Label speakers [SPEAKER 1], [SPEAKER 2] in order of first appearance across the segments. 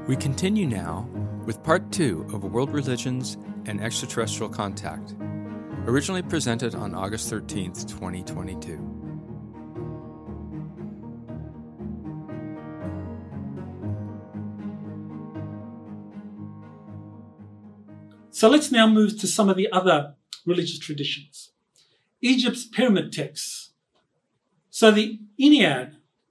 [SPEAKER 1] We continue now with part 2 of World Religions and Extraterrestrial Contact, originally presented on August 13th, 2022.
[SPEAKER 2] So let's now move to some of the other religious traditions. Egypt's pyramid texts. So the Ennead,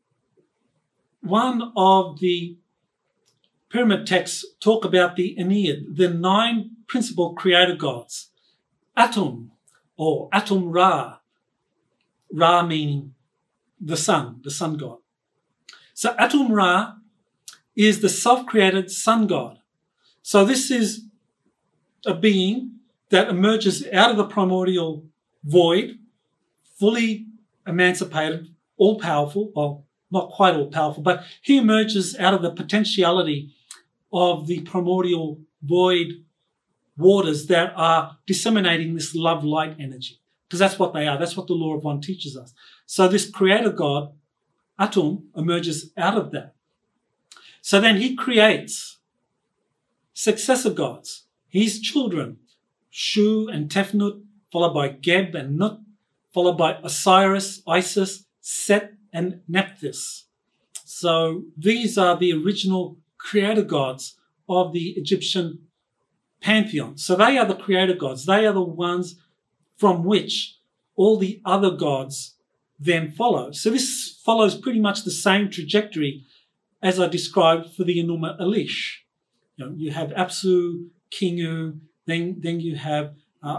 [SPEAKER 2] one of the pyramid texts talk about the Ennead, the 9 principal creator gods. Atum, or Atum Ra. Ra meaning the sun god. So Atum Ra is the self-created sun god. So this is a being that emerges out of the primordial void, fully emancipated, all-powerful, well, not quite all-powerful, but he emerges out of the potentiality of the primordial void waters that are disseminating this love-light energy, because that's what they are. That's what the Law of One teaches us. So this creator god, Atum, emerges out of that. So then he creates successor gods, his children, Shu and Tefnut, followed by Geb and Nut, followed by Osiris, Isis, Set, and Nephthys. So these are the original creator gods of the Egyptian pantheon. So they are the creator gods. They are the ones from which all the other gods then follow. So this follows pretty much the same trajectory as I described for the Enuma Elish. You have Apsu, Kingu, then you have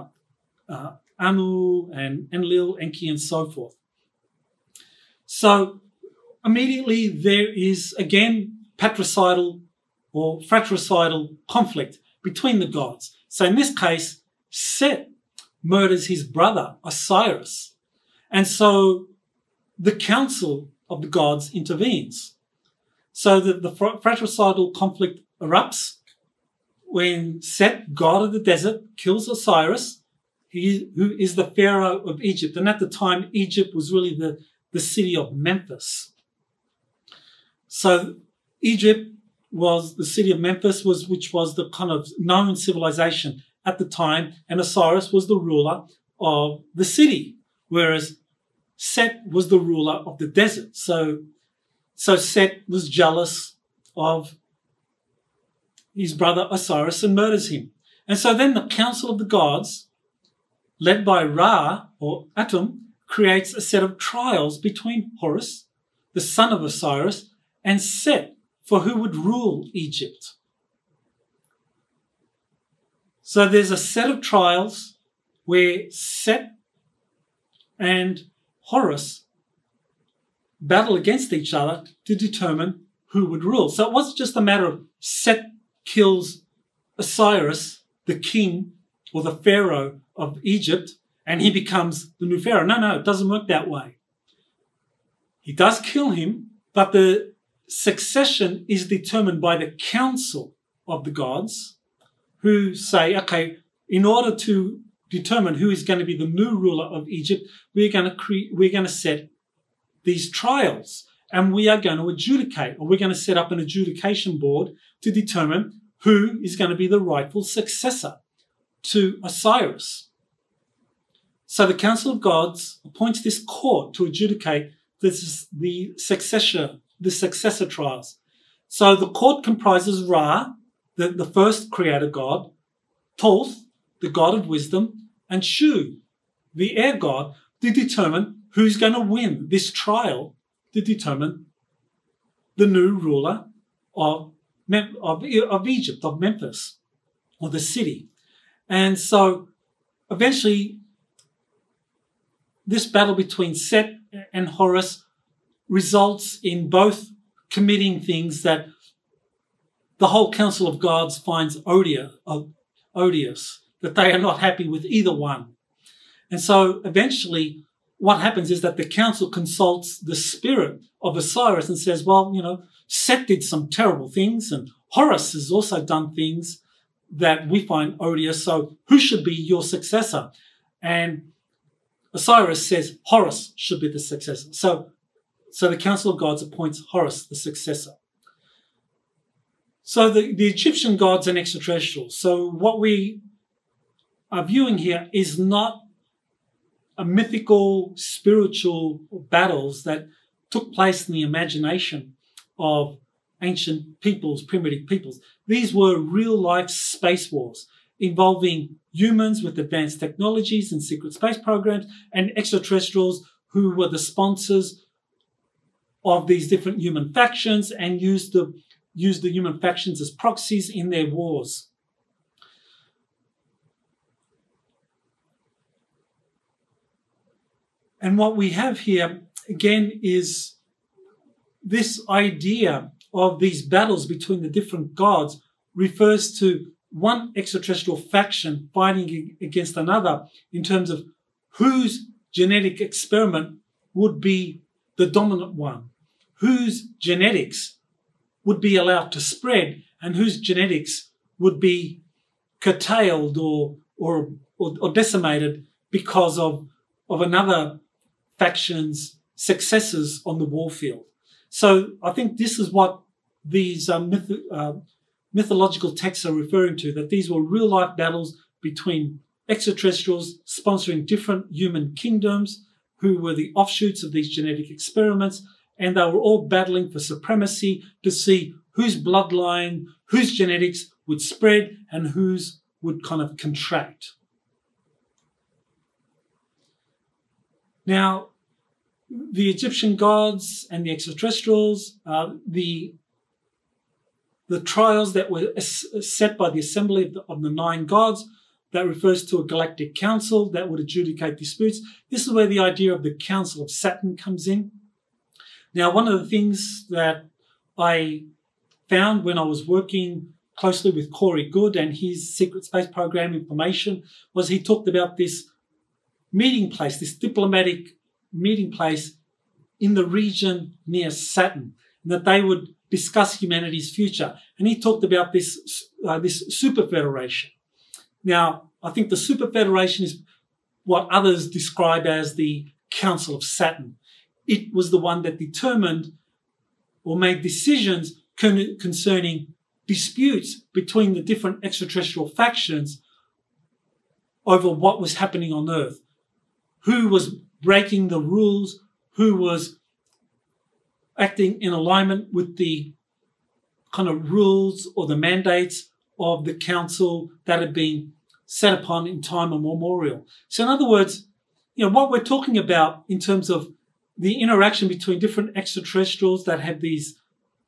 [SPEAKER 2] Anu and Enlil, Enki, and so forth. So immediately there is again patricidal or fratricidal conflict between the gods. So in this case, Set murders his brother Osiris, and so the council of the gods intervenes. So the fratricidal conflict erupts when Set, god of the desert, kills Osiris, who is the pharaoh of Egypt. And at the time, Egypt was really the city of Memphis. So Egypt was the city of Memphis, which was the kind of known civilization at the time, and Osiris was the ruler of the city, whereas Set was the ruler of the desert. So Set was jealous of his brother Osiris and murders him. And so then the council of the gods, led by Ra, or Atum, creates a set of trials between Horus, the son of Osiris, and Set, for who would rule Egypt. So there's a set of trials where Set and Horus battle against each other to determine who would rule. So it wasn't just a matter of Set kills Osiris, the king or the pharaoh of Egypt, and he becomes the new pharaoh. No, it doesn't work that way. He does kill him, but the succession is determined by the council of the gods, who say, okay, in order to determine who is going to be the new ruler of Egypt, we're going to set these trials, and we are going to adjudicate, or we're going to set up an adjudication board to determine who is going to be the rightful successor to Osiris. So the Council of Gods appoints this court to adjudicate the successor trials. So the court comprises Ra, the first creator god, Thoth, the god of wisdom, and Shu, the air god, to determine who's going to win this trial to determine the new ruler of Egypt, of Memphis, or the city. And so eventually this battle between Set and Horus results in both committing things that the whole Council of Gods finds odious, that they are not happy with either one. And so eventually what happens is that the council consults the spirit of Osiris and says, well, Set did some terrible things and Horus has also done things that we find odious, so who should be your successor? And Osiris says Horus should be the successor. So the Council of Gods appoints Horus the successor. So the Egyptian gods and extraterrestrials. So what we are viewing here is not a mythical, spiritual battles that took place in the imagination of ancient peoples, primitive peoples. These were real-life space wars involving humans with advanced technologies and secret space programs and extraterrestrials who were the sponsors of these different human factions and used the human factions as proxies in their wars. And what we have here, again, is this idea of these battles between the different gods refers to one extraterrestrial faction fighting against another in terms of whose genetic experiment would be the dominant one, whose genetics would be allowed to spread and whose genetics would be curtailed or decimated because of another faction's successes on the war field. So I think this is what these mythological texts are referring to, that these were real-life battles between extraterrestrials sponsoring different human kingdoms who were the offshoots of these genetic experiments, and they were all battling for supremacy to see whose bloodline, whose genetics would spread and whose would kind of contract. Now, the Egyptian gods and the extraterrestrials, the trials that were set by the assembly of the 9 gods, that refers to a galactic council that would adjudicate disputes. This is where the idea of the Council of Saturn comes in. Now, one of the things that I found when I was working closely with Corey Goode and his secret space program information was he talked about this meeting place, this diplomatic meeting place in the region near Saturn, and that they would discuss humanity's future. And he talked about this super federation. Now, I think the super federation is what others describe as the Council of Saturn. It was the one that determined or made decisions concerning disputes between the different extraterrestrial factions over what was happening on Earth. Who was breaking the rules, who was acting in alignment with the kind of rules or the mandates of the council that had been set upon in time immemorial. So in other words, what we're talking about in terms of the interaction between different extraterrestrials that have these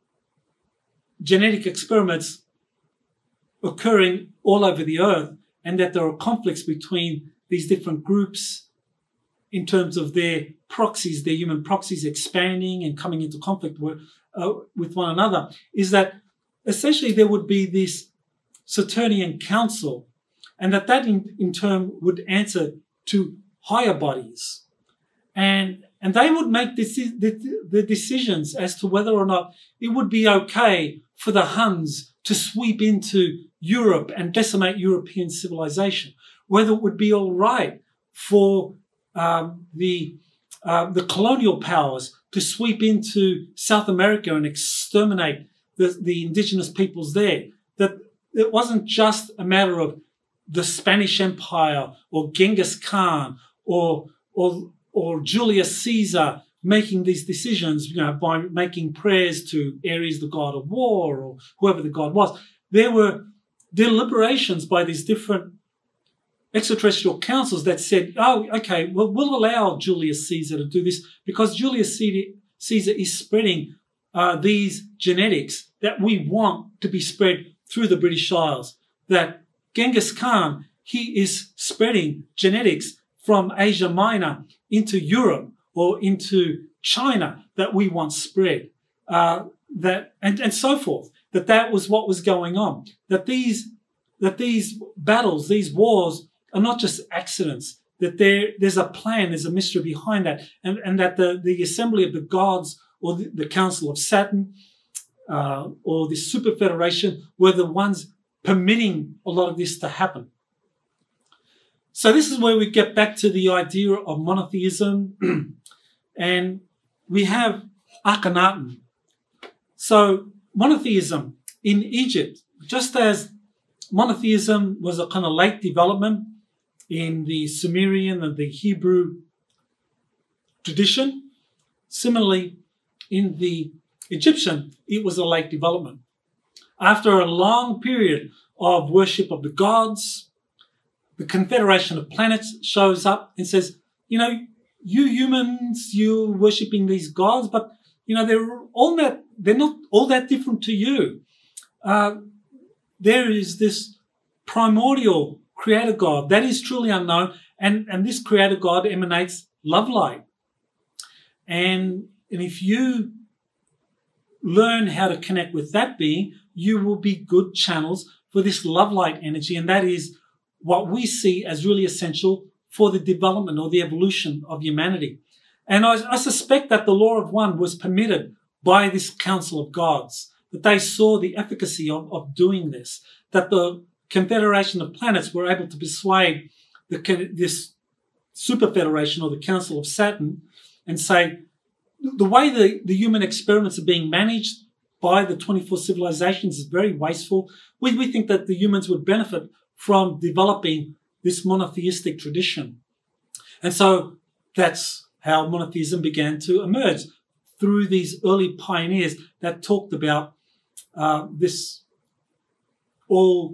[SPEAKER 2] genetic experiments occurring all over the Earth, and that there are conflicts between these different groups in terms of their proxies, their human proxies expanding and coming into conflict with one another, is that essentially there would be this Saturnian council, and that in turn would answer to higher bodies. And they would make the decisions as to whether or not it would be okay for the Huns to sweep into Europe and decimate European civilization, whether it would be all right for the colonial powers to sweep into South America and exterminate the indigenous peoples there. That it wasn't just a matter of the Spanish Empire or Genghis Khan or Julius Caesar making these decisions, by making prayers to Ares, the god of war, or whoever the god was. There were deliberations by these different extraterrestrial councils that said, oh, okay, well, we'll allow Julius Caesar to do this because Julius Caesar is spreading these genetics that we want to be spread through the British Isles. That Genghis Khan, he is spreading genetics from Asia Minor into Europe or into China that we want spread, and so forth. That was what was going on. That these battles, these wars, are not just accidents. That there's a plan, there's a mystery behind that, and that the assembly of the gods or the Council of Saturn or the Super Federation were the ones permitting a lot of this to happen. So this is where we get back to the idea of monotheism, and we have Akhenaten. So monotheism in Egypt, just as monotheism was a kind of late development in the Sumerian and the Hebrew tradition, similarly in the Egyptian, it was a late development. After a long period of worship of the gods, the Confederation of Planets shows up and says, you humans, you're worshipping these gods, but they're not all that different to you. There is this primordial creator God that is truly unknown, and this creator God emanates love light. And if you learn how to connect with that being, you will be good channels for this love light energy, and that is what we see as really essential for the development or the evolution of humanity. And I suspect that the Law of One was permitted by this Council of Gods, that they saw the efficacy of doing this, that the Confederation of Planets were able to persuade this Super Federation or the Council of Saturn and say, the way the human experiments are being managed by the 24 civilizations is very wasteful. We think that the humans would benefit from developing this monotheistic tradition. And so that's how monotheism began to emerge, through these early pioneers that talked about this all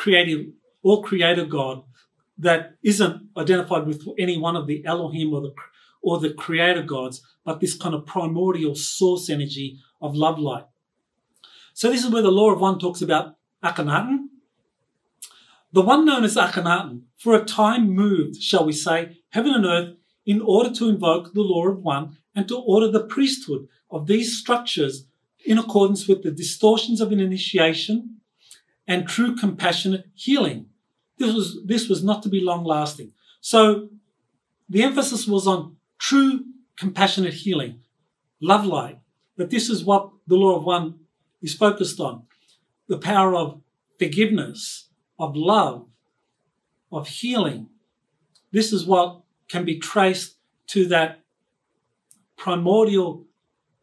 [SPEAKER 2] creator God that isn't identified with any one of the Elohim or the creator gods, but this kind of primordial source energy of love light. So this is where the Law of One talks about Akhenaten. The one known as Akhenaten, for a time moved, shall we say, heaven and earth in order to invoke the Law of One and to order the priesthood of these structures in accordance with the distortions of an initiation and true compassionate healing. This was not to be long lasting. So the emphasis was on true compassionate healing, love light, that this is what the Law of One is focused on. The power of forgiveness, of love, of healing. This is what can be traced to that primordial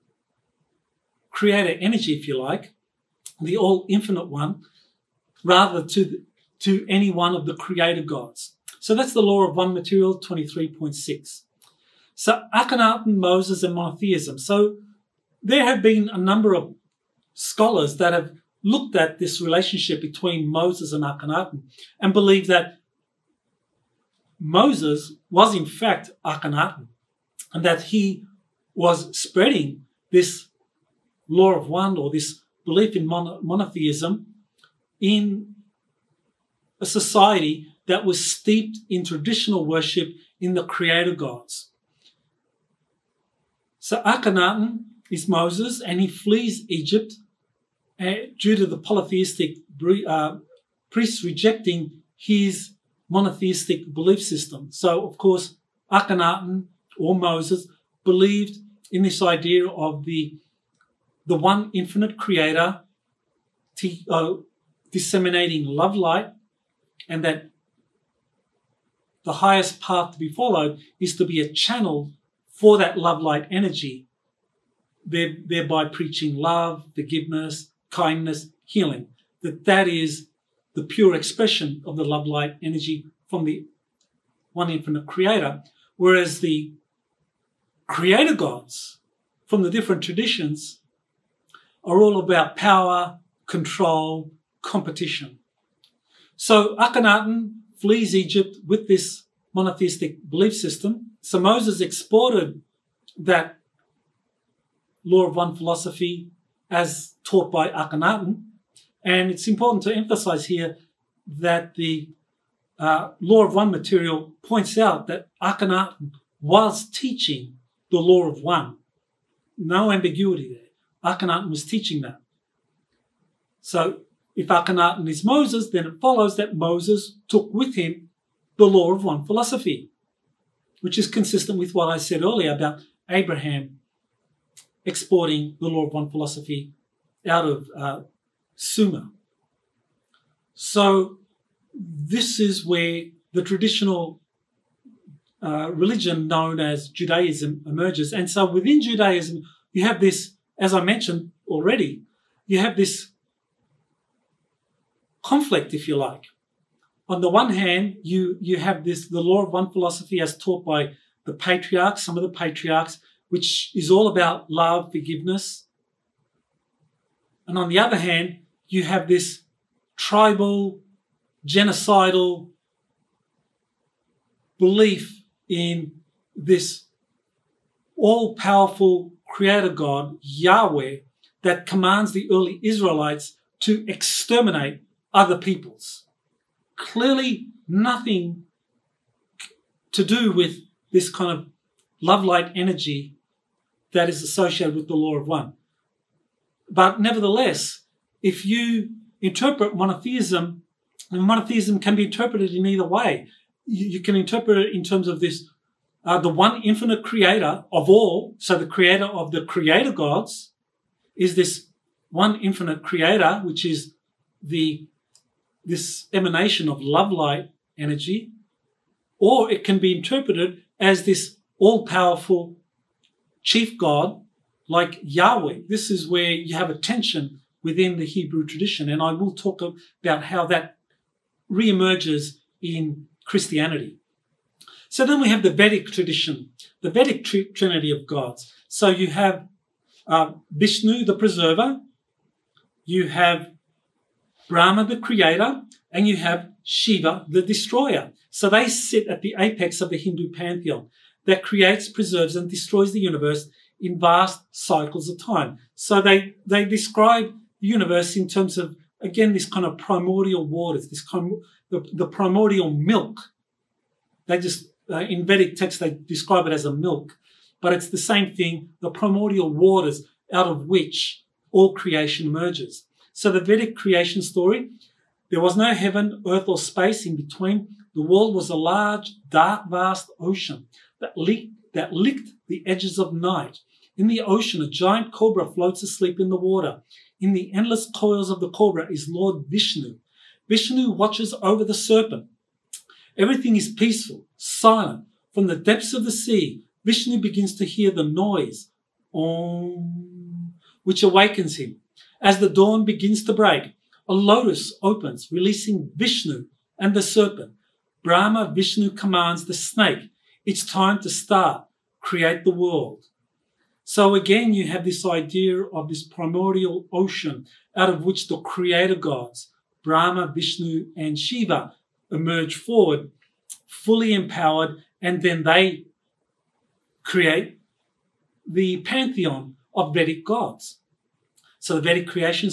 [SPEAKER 2] creator energy, if you like, the all infinite one, rather to any one of the creator gods. So that's the Law of One material 23.6. So Akhenaten, Moses, and monotheism. So there have been a number of scholars that have looked at this relationship between Moses and Akhenaten and believe that Moses was in fact Akhenaten and that he was spreading this Law of One or this belief in monotheism in a society that was steeped in traditional worship in the creator gods. So Akhenaten is Moses, and he flees Egypt due to the polytheistic priests rejecting his monotheistic belief system. So, of course, Akhenaten or Moses believed in this idea of the one infinite creator disseminating love light, and that the highest path to be followed is to be a channel for that love light energy, thereby preaching love, forgiveness, kindness, healing. That is the pure expression of the love light energy from the one infinite creator. Whereas the creator gods from the different traditions are all about power, control, competition. So Akhenaten flees Egypt with this monotheistic belief system. So Moses exported that Law of One philosophy as taught by Akhenaten. And it's important to emphasize here that the Law of One material points out that Akhenaten was teaching the Law of One. No ambiguity there. Akhenaten was teaching that. So if Akhenaten is Moses, then it follows that Moses took with him the Law of One philosophy, which is consistent with what I said earlier about Abraham exporting the Law of One philosophy out of Sumer. So this is where the traditional religion known as Judaism emerges. And so within Judaism, you have this, as I mentioned already, you have this conflict, if you like. On the one hand, you have the law of one philosophy as taught by the patriarchs, some of the patriarchs, which is all about love, forgiveness. And on the other hand, you have this tribal, genocidal belief in this all-powerful creator God, Yahweh, that commands the early Israelites to exterminate other peoples. Clearly nothing to do with this kind of love-light energy that is associated with the law of one. But nevertheless, if you interpret monotheism, and monotheism can be interpreted in either way. You can interpret it in terms of this, the one infinite creator of all, so the creator of the creator gods is this one infinite creator, which is this emanation of love light energy, or it can be interpreted as this all-powerful chief God like Yahweh. This is where you have a tension within the Hebrew tradition, and I will talk about how that reemerges in Christianity. So then we have the Vedic tradition, the Vedic trinity of gods. So you have Vishnu, the preserver, you have Brahma, the creator, and you have Shiva, the destroyer. So they sit at the apex of the Hindu pantheon that creates, preserves, and destroys the universe in vast cycles of time. So they describe the universe in terms of, again, this kind of primordial waters, this kind of, the primordial milk. They just, in Vedic texts, they describe it as a milk, but it's the same thing, the primordial waters out of which all creation emerges. So the Vedic creation story, there was no heaven, earth, or space in between. The world was a large, dark, vast ocean that licked the edges of night. In the ocean, a giant cobra floats asleep in the water. In the endless coils of the cobra is Lord Vishnu. Vishnu watches over the serpent. Everything is peaceful, silent. From the depths of the sea, Vishnu begins to hear the noise, Om, which awakens him. As the dawn begins to break, a lotus opens, releasing Vishnu and the serpent. Brahma Vishnu commands the snake, it's time to start, create the world. So again, you have this idea of this primordial ocean out of which the creator gods, Brahma, Vishnu, and Shiva, emerge forward, fully empowered, and then they create the pantheon of Vedic gods. So the Vedic creation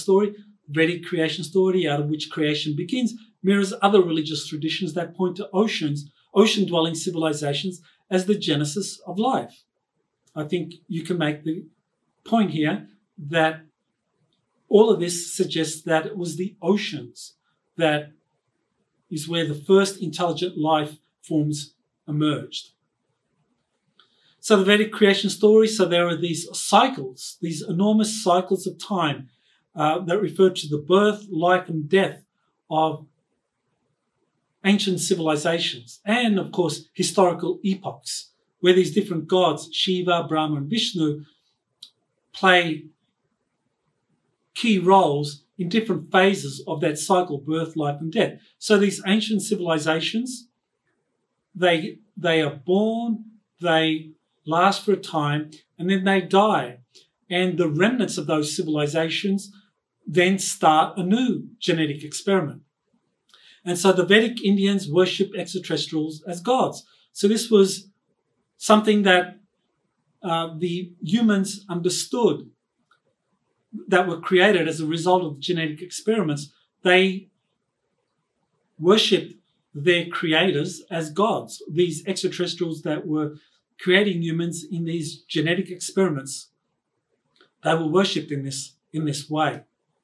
[SPEAKER 2] story out of which creation begins, mirrors other religious traditions that point to ocean-dwelling civilizations as the genesis of life. I think you can make the point here that all of this suggests that it was the oceans that is where the first intelligent life forms emerged. So the Vedic creation story, so there are these cycles, these enormous cycles of time that refer to the birth, life, and death of ancient civilizations and, of course, historical epochs, where these different gods, Shiva, Brahma, and Vishnu, play key roles in different phases of that cycle, birth, life, and death. So these ancient civilizations, they are born, they last for a time, and then they die. And the remnants of those civilizations then start a new genetic experiment. And so the Vedic Indians worship extraterrestrials as gods. So this was something that the humans understood that were created as a result of genetic experiments. They worshipped their creators as gods, these extraterrestrials that were creating humans in these genetic experiments. They were worshipped in this way.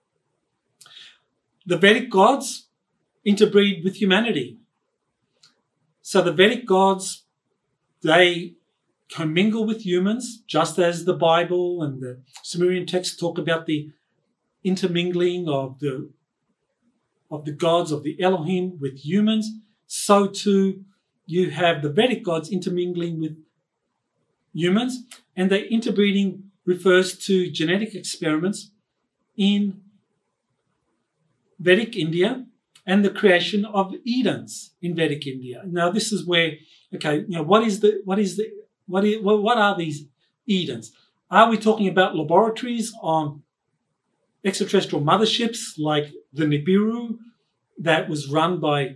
[SPEAKER 2] The Vedic gods interbreed with humanity. So the Vedic gods, they commingle with humans, just as the Bible and the Sumerian texts talk about the intermingling of the gods of the Elohim with humans. So too, you have the Vedic gods intermingling with humans, and the interbreeding refers to genetic experiments in Vedic India and the creation of Edens in Vedic India. Now, this is where, okay, what are these Edens? Are we talking about laboratories on extraterrestrial motherships like the Nibiru that was run by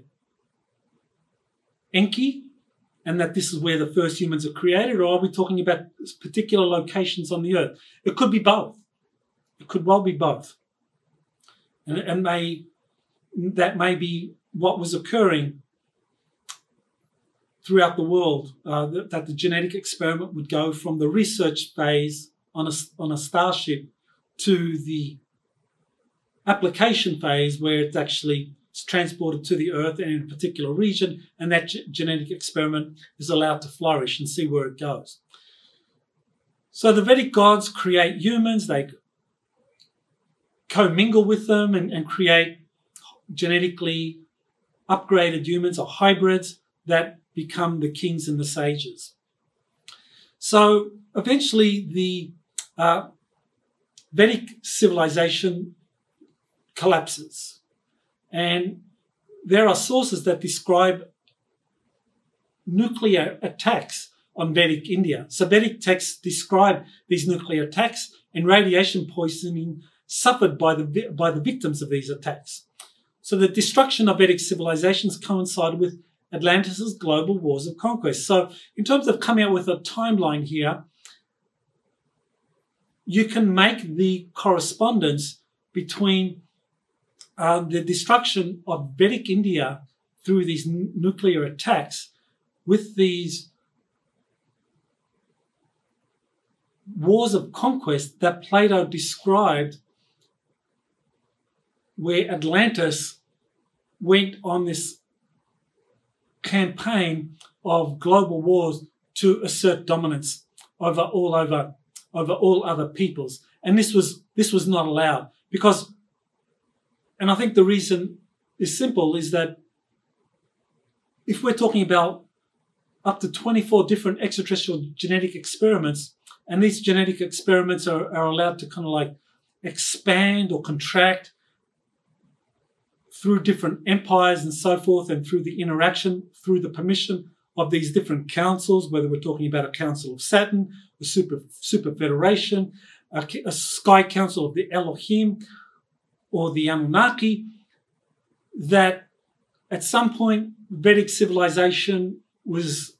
[SPEAKER 2] Enki, and that this is where the first humans are created, or are we talking about particular locations on the earth? It could be both. It could well be both. And that may be what was occurring throughout the world, that the genetic experiment would go from the research phase on a starship to the application phase where it's actually transported to the earth and in a particular region, and that genetic experiment is allowed to flourish and see where it goes. So the Vedic gods create humans, they commingle with them and create genetically upgraded humans or hybrids that become the kings and the sages. So eventually the Vedic civilization collapses. And there are sources that describe nuclear attacks on Vedic India. So Vedic texts describe these nuclear attacks and radiation poisoning suffered by the victims of these attacks. So the destruction of Vedic civilizations coincided with Atlantis' global wars of conquest. So in terms of coming out with a timeline here, you can make the correspondence between the destruction of Vedic India through these nuclear attacks with these wars of conquest that Plato described, where Atlantis went on this campaign of global wars to assert dominance over all other peoples. And this was not allowed because, and I think the reason is simple, is that if we're talking about up to 24 different extraterrestrial genetic experiments, and these genetic experiments are allowed to kind of like expand or contract through different empires and so forth, and through the interaction, through the permission of these different councils, whether we're talking about a council of Saturn, a super federation, a sky council of the Elohim, or the Anunnaki, that at some point Vedic civilization was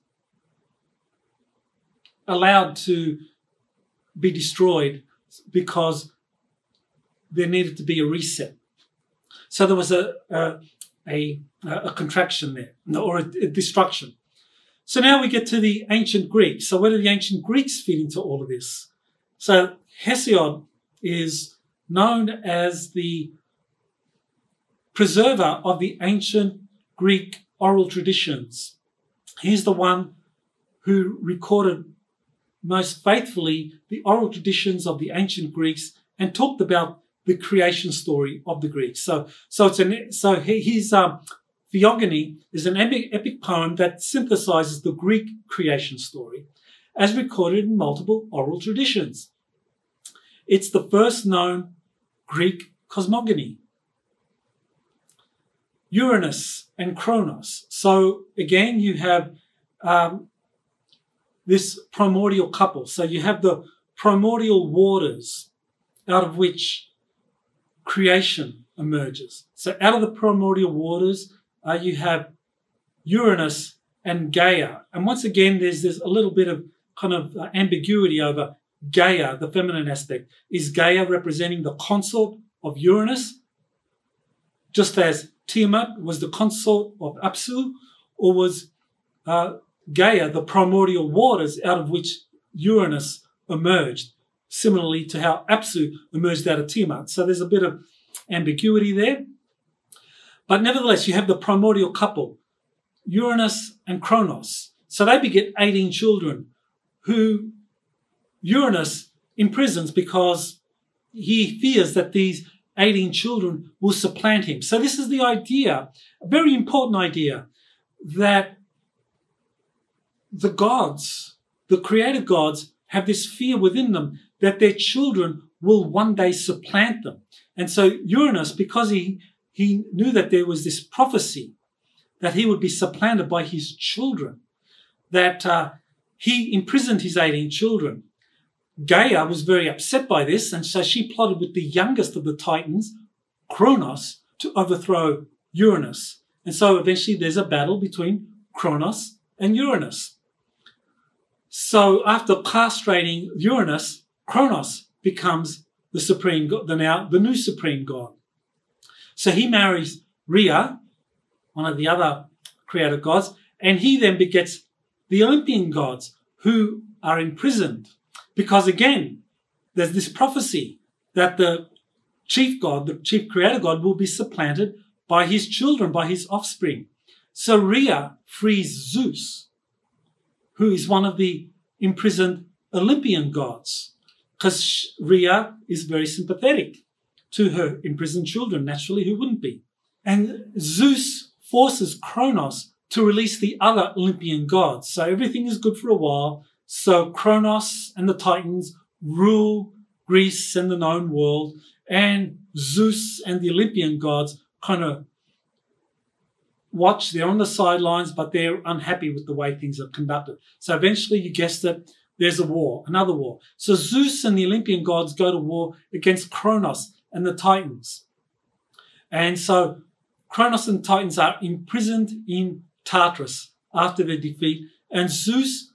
[SPEAKER 2] allowed to be destroyed because there needed to be a reset. So there was a contraction there, or a destruction. So now we get to the ancient Greeks. So where do the ancient Greeks fit into all of this? So Hesiod is known as the preserver of the ancient Greek oral traditions. He's the one who recorded most faithfully the oral traditions of the ancient Greeks and talked about the creation story of the Greeks. So his Theogony is an epic poem that synthesizes the Greek creation story as recorded in multiple oral traditions. It's the first known Greek cosmogony. Uranus and Kronos. So again, you have this primordial couple. So you have the primordial waters out of which creation emerges. So out of the primordial waters, you have Uranus and Gaia. And once again, there's a little bit of kind of ambiguity over Gaia, the feminine aspect. Is Gaia representing the consort of Uranus, just as Tiamat was the consort of Apsu, or was Gaia the primordial waters out of which Uranus emerged, similarly to how Apsu emerged out of Tiamat? So there's a bit of ambiguity there. But nevertheless, you have the primordial couple, Uranus and Kronos. So they beget 18 children who Uranus imprisons because he fears that these 18 children will supplant him. So this is the idea, a very important idea, that the gods, the created gods, have this fear within them that their children will one day supplant them. And so Uranus, because he he knew that there was this prophecy that he would be supplanted by his children, that he imprisoned his 18 children. Gaia was very upset by this, and so she plotted with the youngest of the Titans, Kronos, to overthrow Uranus. And so eventually there's a battle between Kronos and Uranus. So after castrating Uranus, Kronos becomes the supreme god, the new supreme god. So he marries Rhea, one of the other created gods, and he then begets the Olympian gods who are imprisoned. Because again, there's this prophecy that the chief god, the chief creator god, will be supplanted by his children, by his offspring. So Rhea frees Zeus, who is one of the imprisoned Olympian gods, because Rhea is very sympathetic to her imprisoned children. Naturally, who wouldn't be? And Zeus forces Kronos to release the other Olympian gods. So everything is good for a while. So Kronos and the Titans rule Greece and the known world, and Zeus and the Olympian gods kind of watch. They're on the sidelines, but they're unhappy with the way things are conducted. So eventually, you guessed it, there's a war, another war. So Zeus and the Olympian gods go to war against Kronos and the Titans. And so Kronos and the Titans are imprisoned in Tartarus after their defeat, and Zeus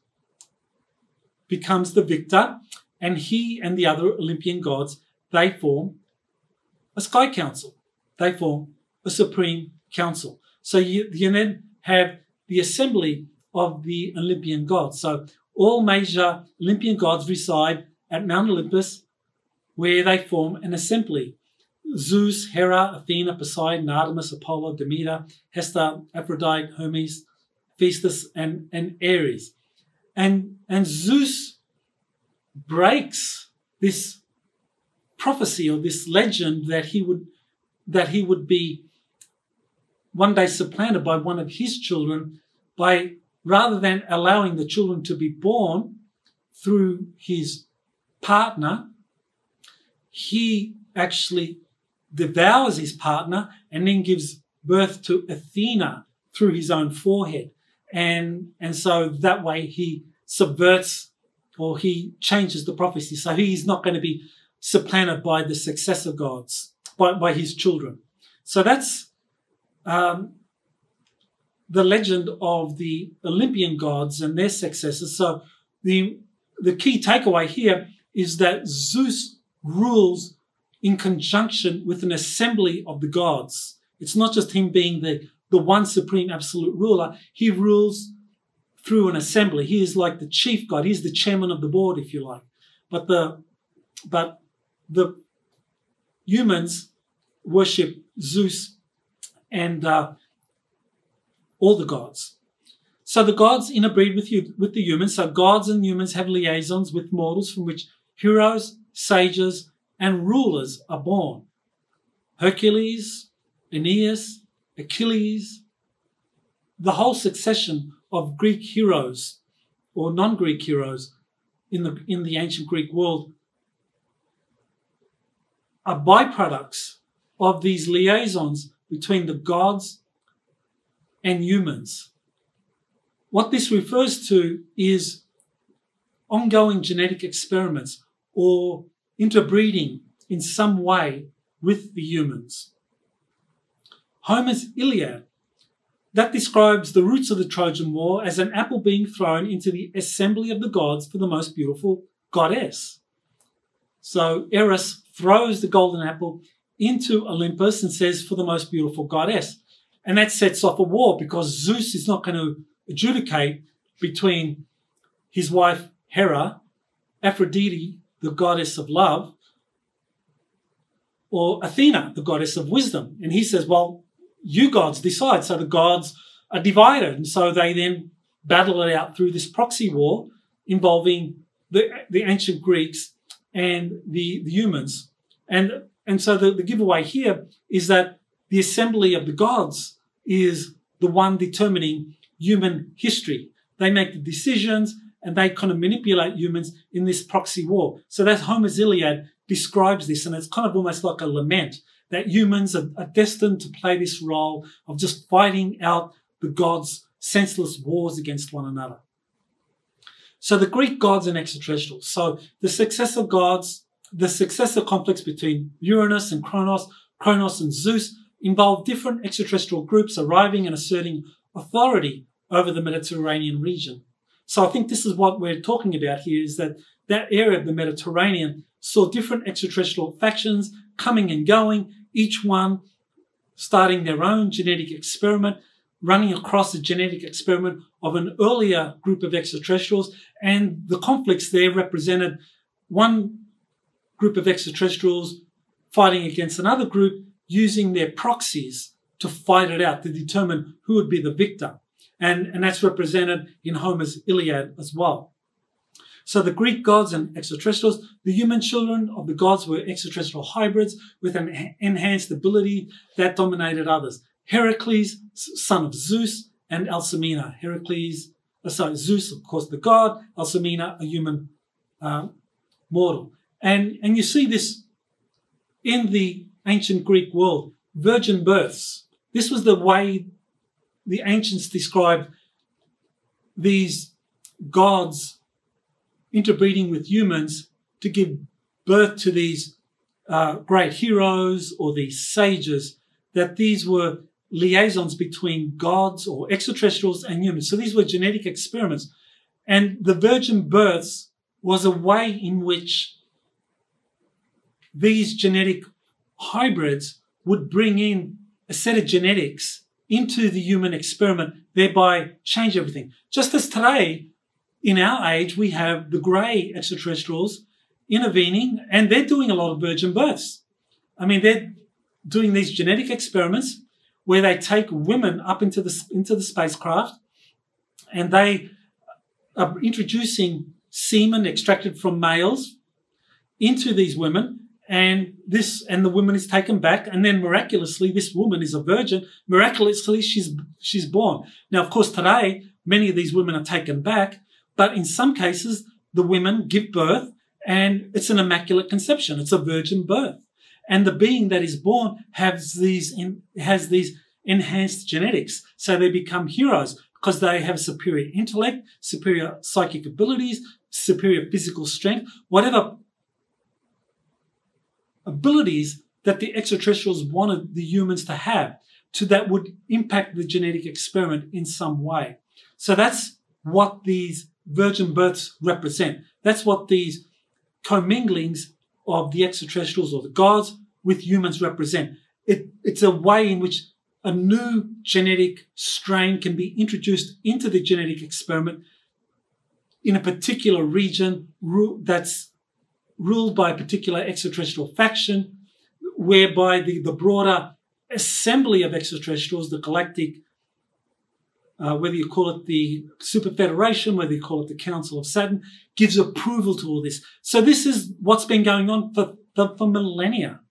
[SPEAKER 2] becomes the victor, and he and the other Olympian gods, they form a sky council. They form a supreme council. So you then have the assembly of the Olympian gods. So all major Olympian gods reside at Mount Olympus, where they form an assembly. Zeus, Hera, Athena, Poseidon, Artemis, Apollo, Demeter, Hester, Aphrodite, Hermes, Phaestus, and Ares. And Zeus breaks this prophecy or this legend that he would be one day supplanted by one of his children, by rather than allowing the children to be born through his partner, he actually devours his partner and then gives birth to Athena through his own forehead. And so that way he subverts, or he changes the prophecy. So he's not going to be supplanted by the successor gods, by his children. So that's the legend of the Olympian gods and their successors. So the key takeaway here is that Zeus rules in conjunction with an assembly of the gods. It's not just him being the one supreme absolute ruler. He rules through an assembly. He is like the chief god. He's the chairman of the board, if you like. But the humans worship Zeus and all the gods. So the gods interbreed with the humans. So gods and humans have liaisons with mortals from which heroes, sages, and rulers are born. Hercules, Aeneas, Achilles, the whole succession of Greek heroes or non-Greek heroes in the ancient Greek world are byproducts of these liaisons between the gods and humans. What this refers to is ongoing genetic experiments or interbreeding in some way with the humans. Homer's Iliad, that describes the roots of the Trojan War as an apple being thrown into the assembly of the gods for the most beautiful goddess. So Eris throws the golden apple into Olympus and says, for the most beautiful goddess. And that sets off a war because Zeus is not going to adjudicate between his wife Hera, Aphrodite, the goddess of love, or Athena, the goddess of wisdom. And he says, well, you gods decide. So the gods are divided. And so they then battle it out through this proxy war involving the ancient Greeks and the humans. And so the giveaway here is that the assembly of the gods is the one determining human history. They make the decisions and they kind of manipulate humans in this proxy war. So that Homer's Iliad describes this, and it's kind of almost like a lament that humans are destined to play this role of just fighting out the gods' senseless wars against one another. So the Greek gods and extraterrestrials. So the successor gods, the successor conflicts between Uranus and Kronos and Zeus involved different extraterrestrial groups arriving and asserting authority over the Mediterranean region. So I think this is what we're talking about here, is that area of the Mediterranean saw different extraterrestrial factions coming and going, each one starting their own genetic experiment, running across the genetic experiment of an earlier group of extraterrestrials, and the conflicts there represented one group of extraterrestrials fighting against another group using their proxies to fight it out, to determine who would be the victor. And that's represented in Homer's Iliad as well. So the Greek gods and extraterrestrials, the human children of the gods were extraterrestrial hybrids with an enhanced ability that dominated others. Heracles, son of Zeus, and Alcmena. Zeus, of course, the god, Alcmena, a human mortal. And you see this in the ancient Greek world, virgin births. This was the way the ancients described these gods interbreeding with humans to give birth to these great heroes or these sages, that these were liaisons between gods or extraterrestrials and humans. So these were genetic experiments. And the virgin births was a way in which these genetic hybrids would bring in a set of genetics into the human experiment, thereby change everything. Just as today, in our age, we have the grey extraterrestrials intervening, and they're doing a lot of virgin births. I mean, they're doing these genetic experiments where they take women up into the spacecraft, and they are introducing semen extracted from males into these women, and the woman is taken back, and then miraculously this woman is a virgin. Miraculously she's born. Now, of course, today many of these women are taken back, but in some cases the women give birth, and it's an immaculate conception. It's a virgin birth. And the being that is born has these enhanced genetics. So they become heroes because they have superior intellect, superior psychic abilities, superior physical strength, whatever abilities that the extraterrestrials wanted the humans to have, that would impact the genetic experiment in some way. So that's what these virgin births represent. That's what these comminglings of the extraterrestrials or the gods with humans represent. It's a way in which a new genetic strain can be introduced into the genetic experiment in a particular region that's ruled by a particular extraterrestrial faction, whereby the broader assembly of extraterrestrials, the galactic, whether you call it the Super Federation, whether you call it the Council of Saturn, gives approval to all this. So this is what's been going on for millennia.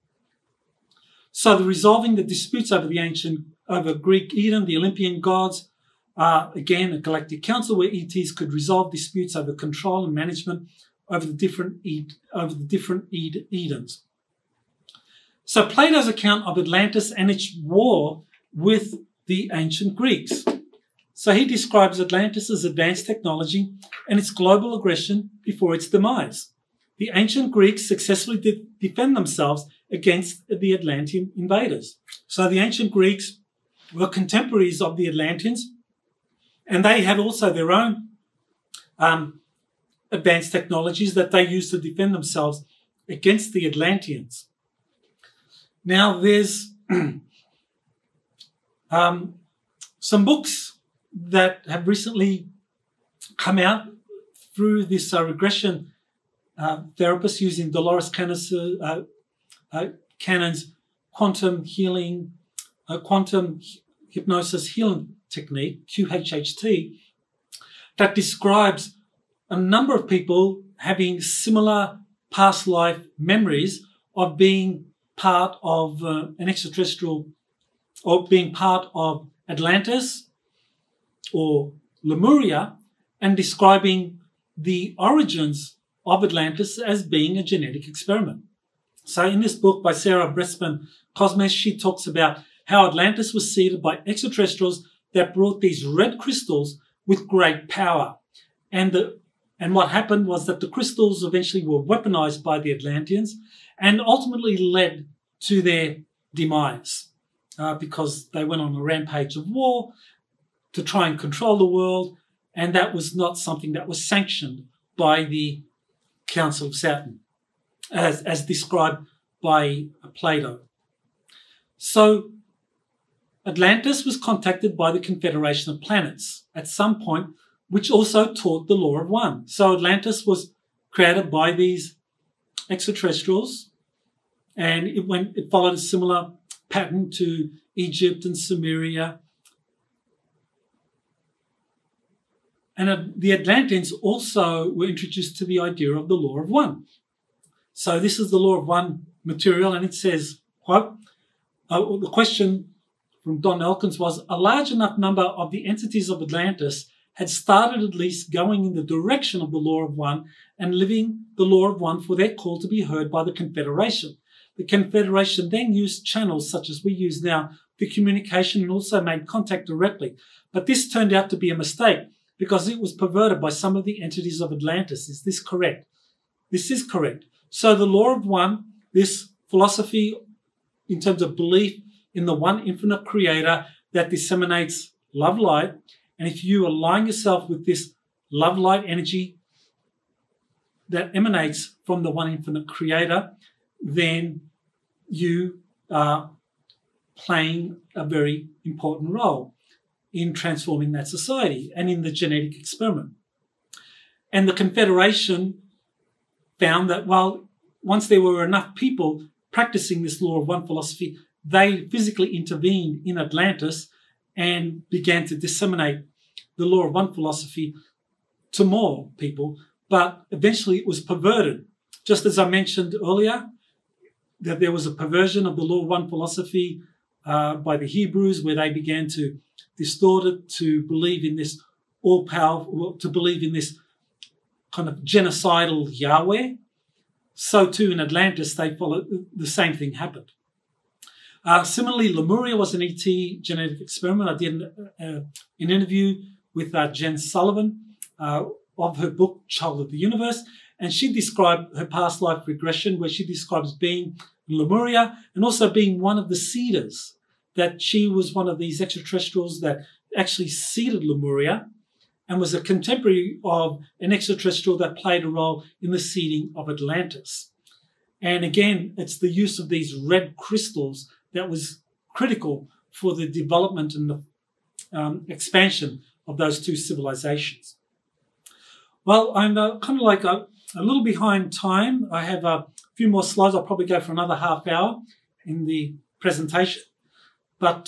[SPEAKER 2] So the resolving the disputes over Greek Eden, the Olympian gods, again, a galactic council where ETs could resolve disputes over control and management over the different Edens. So Plato's account of Atlantis and its war with the ancient Greeks. So he describes Atlantis as advanced technology and its global aggression before its demise. The ancient Greeks successfully defend themselves against the Atlantean invaders. So the ancient Greeks were contemporaries of the Atlanteans, and they had also their own advanced technologies that they used to defend themselves against the Atlanteans. Now, there's some books that have recently come out through this regression therapist using Dolores Cannon's quantum hypnosis healing technique, QHHT, that describes a number of people having similar past life memories of being part of an extraterrestrial, or being part of Atlantis or Lemuria, and describing the origins of Atlantis as being a genetic experiment. So in this book by Sarah Bressman Cosmes, she talks about how Atlantis was seeded by extraterrestrials that brought these red crystals with great power. And what happened was that the crystals eventually were weaponized by the Atlanteans and ultimately led to their demise because they went on a rampage of war to try and control the world, and that was not something that was sanctioned by the Council of Saturn, as described by Plato. So Atlantis was contacted by the Confederation of Planets at some point, which also taught the law of one. So Atlantis was created by these extraterrestrials, and it followed a similar pattern to Egypt and Sumeria. And the Atlanteans also were introduced to the idea of the law of one. So this is the law of one material, and it says, quote, the question from Don Elkins was, a large enough number of the entities of Atlantis had started at least going in the direction of the law of one and living the law of one for their call to be heard by the Confederation. The Confederation then used channels such as we use now for communication and also made contact directly. But this turned out to be a mistake because it was perverted by some of the entities of Atlantis. Is this correct? This is correct. So the law of one, this philosophy in terms of belief in the one infinite creator that disseminates love light, and if you align yourself with this love light energy that emanates from the one infinite creator, then you are playing a very important role in transforming that society and in the genetic experiment. And the Confederation found that, well, once there were enough people practicing this law of one philosophy, they physically intervened in Atlantis and began to disseminate the law of one philosophy to more people. But eventually it was perverted. Just as I mentioned earlier, that there was a perversion of the law of one philosophy by the Hebrews, where they began to distort it to believe in this all-powerful, to believe in this kind of genocidal Yahweh. So too in Atlantis, they followed, the same thing happened. Similarly, Lemuria was an ET genetic experiment. I did an interview with Jen Sullivan of her book, Child of the Universe, and she described her past life regression, where she describes being in Lemuria and also being one of the seeders, that she was one of these extraterrestrials that actually seeded Lemuria and was a contemporary of an extraterrestrial that played a role in the seeding of Atlantis. And again, it's the use of these red crystals that was critical for the development and the expansion of those two civilizations. Well, I'm kind of like a little behind time. I have a few more slides. I'll probably go for another half hour in the presentation. But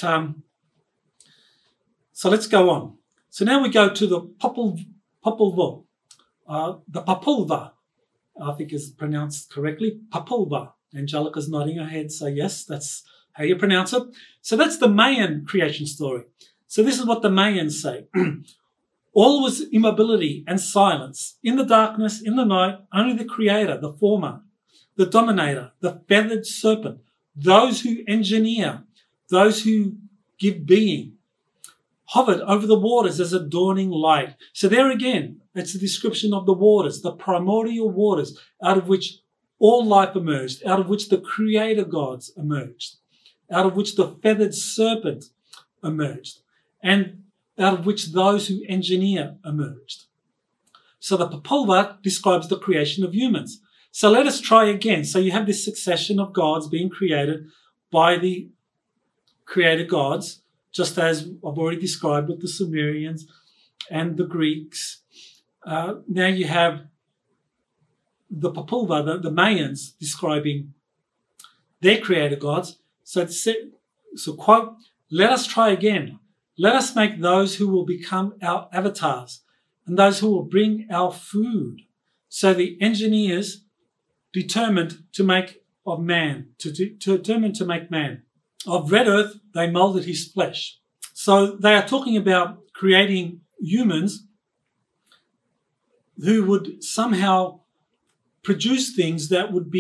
[SPEAKER 2] so let's go on. So now we go to the Populva. The Populva, I think is pronounced correctly. Populva. Angelica's nodding her head, so yes, that's how you pronounce it. So that's the Mayan creation story. So this is what the Mayans say. All was immobility and silence. In the darkness, in the night, only the creator, the former, the dominator, the feathered serpent, those who engineer, those who give being, hovered over the waters as a dawning light. So there again, it's a description of the waters, the primordial waters, out of which all life emerged, out of which the creator gods emerged, out of which the feathered serpent emerged, and out of which those who engineer emerged. So the Populva describes the creation of humans. So let us try again. So you have this succession of gods being created by the creator gods, just as I've already described with the Sumerians and the Greeks. Now you have the Populva, the Mayans, describing their creator gods. So quote, let us try again. Let us make those who will become our avatars and those who will bring our food. So the engineers determined to make of man, determined to make man. Of red earth, they molded his flesh. So they are talking about creating humans who would somehow produce things that would be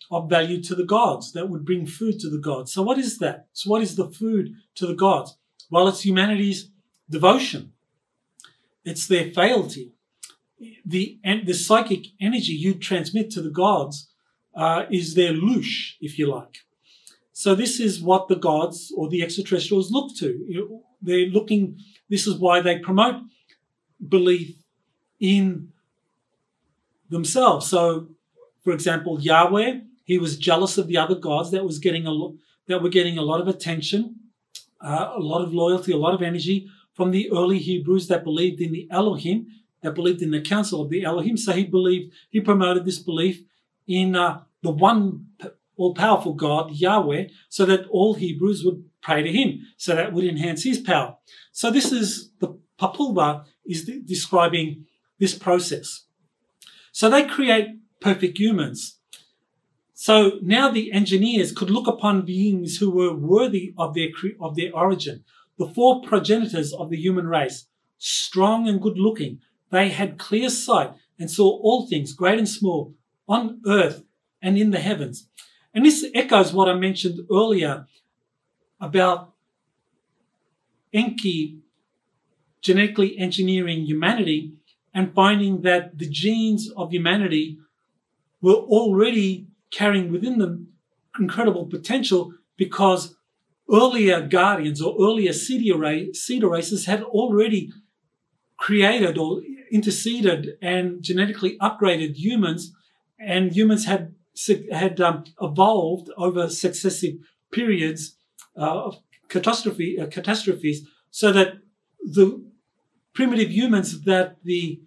[SPEAKER 2] of value to the gods, that would bring food to the gods. So what is that? So what is the food to the gods? Well, it's humanity's devotion. It's their fealty. The psychic energy you transmit to the gods is their lush, if you like. So this is what the gods or the extraterrestrials look to. They're looking, this is why they promote belief in themselves. So, for example, Yahweh, he was jealous of the other gods that were getting a lot of attention, a lot of loyalty, a lot of energy from the early Hebrews that believed in the Elohim, that believed in the council of the Elohim. So he promoted this belief in the one all-powerful God, Yahweh, so that all Hebrews would pray to him. So that would enhance his power. So this is, the Papulva is describing this process. So they create perfect humans. So now the engineers could look upon beings who were worthy of their origin, the four progenitors of the human race, strong and good looking. They had clear sight and saw all things, great and small, on earth and in the heavens. And this echoes what I mentioned earlier about Enki genetically engineering humanity and finding that the genes of humanity were already carrying within them incredible potential, because earlier guardians or earlier cedar races had already created or interceded and genetically upgraded humans, and humans had evolved over successive periods of catastrophes, so that the primitive humans that the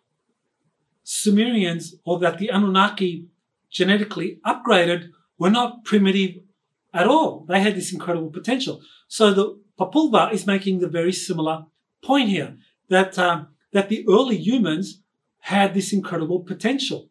[SPEAKER 2] Sumerians or that the Anunnaki genetically upgraded were not primitive at all. They had this incredible potential. So the Papulva is making the very similar point here, that the early humans had this incredible potential,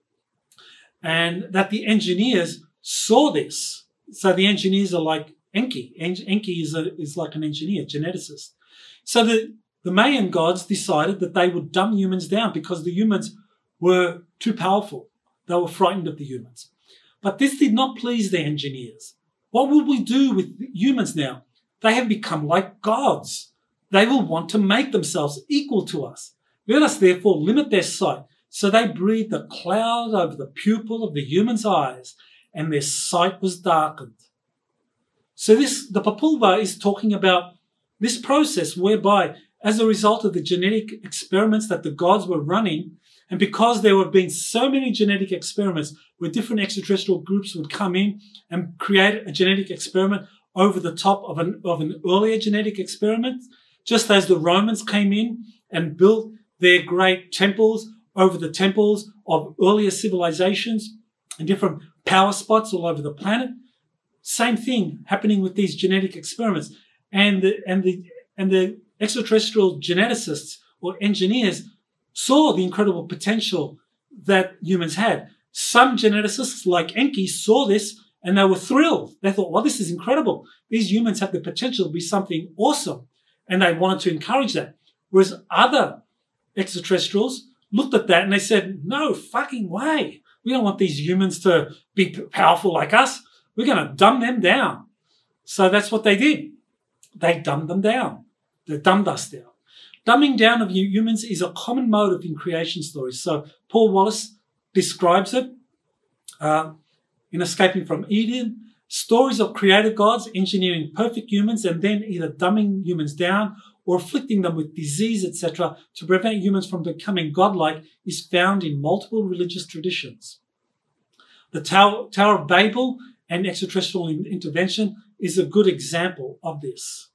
[SPEAKER 2] and that the engineers saw this. So the engineers are like Enki. Enki is like an engineer, geneticist. So the Mayan gods decided that they would dumb humans down because the humans were too powerful. They were frightened of the humans. But this did not please the engineers. What will we do with humans now? They have become like gods. They will want to make themselves equal to us. Let us therefore limit their sight. So they breathed a cloud over the pupil of the human's eyes, and their sight was darkened. So the Papulva is talking about this process whereby, as a result of the genetic experiments that the gods were running, and because there have been so many genetic experiments where different extraterrestrial groups would come in and create a genetic experiment over the top of an earlier genetic experiment, just as the Romans came in and built their great temples over the temples of earlier civilizations and different power spots all over the planet. Same thing happening with these genetic experiments. And the extraterrestrial geneticists or engineers saw the incredible potential that humans had. Some geneticists like Enki saw this and they were thrilled. They thought, well, this is incredible. These humans have the potential to be something awesome. And they wanted to encourage that. Whereas other extraterrestrials looked at that and they said, no fucking way. We don't want these humans to be powerful like us. We're going to dumb them down. So that's what they did. They dumbed them down. They dumbed us down. Dumbing down of humans is a common motive in creation stories. So Paul Wallace describes it in Escaping from Eden. Stories of created gods engineering perfect humans and then either dumbing humans down or afflicting them with disease, etc., to prevent humans from becoming godlike is found in multiple religious traditions. The Tower of Babel and extraterrestrial intervention is a good example of this.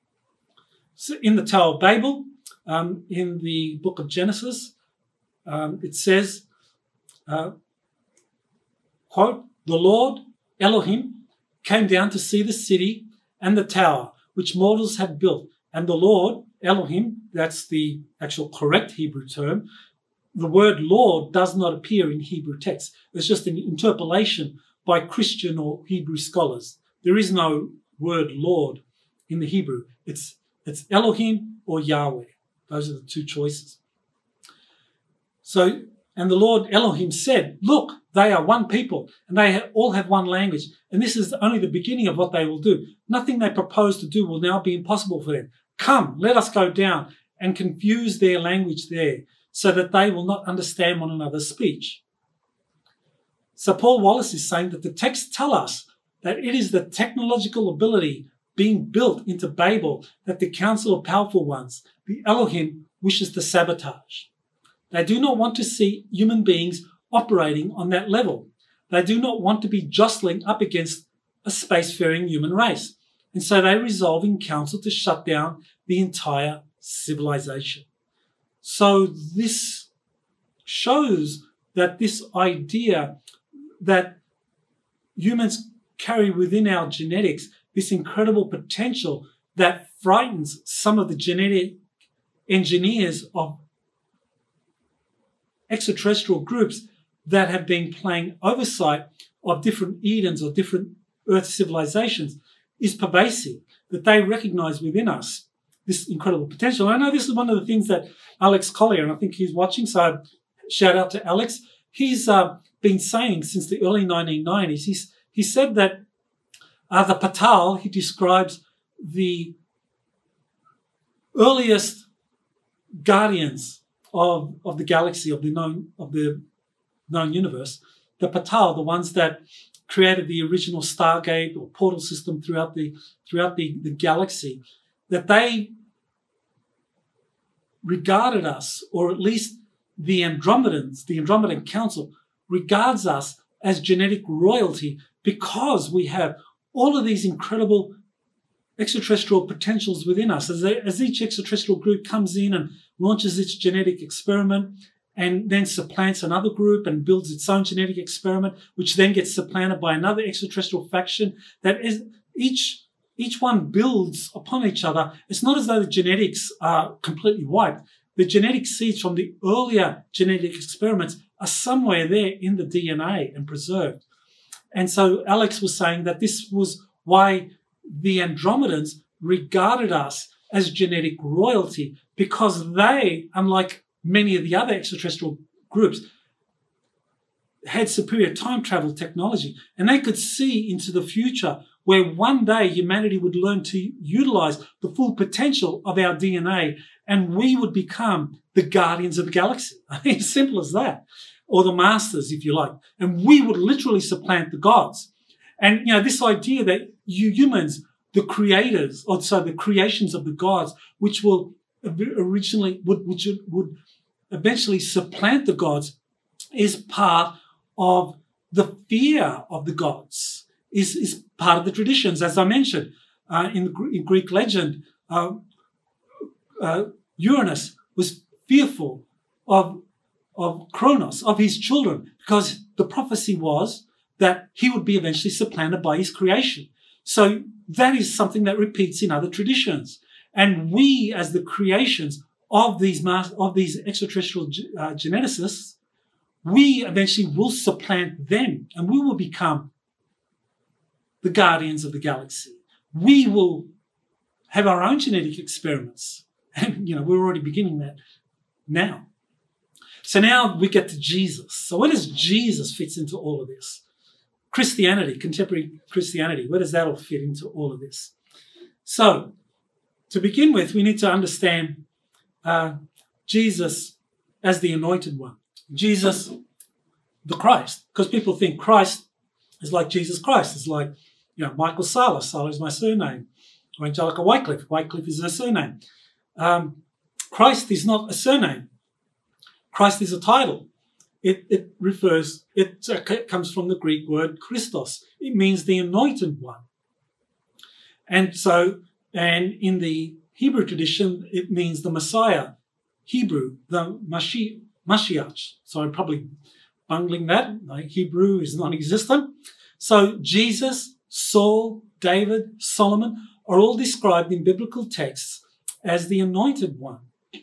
[SPEAKER 2] So in the Tower of Babel, in the book of Genesis, it says, quote, the Lord Elohim came down to see the city and the tower which mortals had built. And the Lord Elohim, that's the actual correct Hebrew term. The word Lord does not appear in Hebrew text. It's just an interpolation by Christian or Hebrew scholars. There is no word Lord in the Hebrew. It's Elohim or Yahweh. Those are the two choices. So, and the Lord Elohim said, look, they are one people and they all have one language. And this is only the beginning of what they will do. Nothing they propose to do will now be impossible for them. Come, let us go down and confuse their language there so that they will not understand one another's speech. So Paul Wallace is saying that the texts tell us that it is the technological ability being built into Babel that the Council of Powerful Ones, the Elohim, wishes to sabotage. They do not want to see human beings operating on that level. They do not want to be jostling up against a spacefaring human race. And so they resolve in council to shut down the entire civilization. So this shows that this idea that humans carry within our genetics this incredible potential that frightens some of the genetic engineers of extraterrestrial groups that have been playing oversight of different Edens or different Earth civilizations is pervasive, that they recognize within us this incredible potential. I know this is one of the things that Alex Collier, and I think he's watching, so shout out to Alex, he's been saying since the early 1990s. He said that the Patal, he describes the earliest guardians of the galaxy, of the known universe, the Patal, the ones that created the original Stargate or portal system throughout the galaxy, that they regarded us, or at least the Andromedans, the Andromedan Council, regards us as genetic royalty because we have all of these incredible extraterrestrial potentials within us. As each extraterrestrial group comes in and launches its genetic experiment and then supplants another group and builds its own genetic experiment, which then gets supplanted by another extraterrestrial faction, that is each one builds upon each other. It's not as though the genetics are completely wiped. The genetic seeds from the earlier genetic experiments are somewhere there in the DNA and preserved. And so Alex was saying that this was why the Andromedans regarded us as genetic royalty, because they, unlike many of the other extraterrestrial groups, had superior time travel technology, and they could see into the future where one day humanity would learn to utilize the full potential of our DNA and we would become the guardians of the galaxy. I mean, as simple as that. Or the masters, if you like. And we would literally supplant the gods. And, you know, this idea that you humans, the creators, or so the creations of the gods, which will originally, which would eventually supplant the gods, is part of the fear of the gods, is part of the traditions. As I mentioned, in Greek legend, Uranus was fearful of Kronos, of his children, because the prophecy was that he would be eventually supplanted by his creation. So that is something that repeats in other traditions. And we, as the creations of these extraterrestrial geneticists, we eventually will supplant them and we will become the guardians of the galaxy. We will have our own genetic experiments. And, you know, we're already beginning that now. So now we get to Jesus. So where does Jesus fit into all of this? Christianity, contemporary Christianity, where does that all fit into all of this? So to begin with, we need to understand Jesus as the anointed one. Jesus, the Christ, because people think Christ is like Jesus Christ. It's like, you know, Michael Sala. Sala is my surname. Or Angelica Wycliffe. Wycliffe is her surname. Christ is not a surname. Christ is a title. It comes from the Greek word Christos. It means the anointed one. And in the Hebrew tradition, it means the Messiah. Hebrew, the Mashiach. So I'm probably bungling that. My Hebrew is non-existent. So Jesus, Saul, David, Solomon are all described in biblical texts as the anointed one.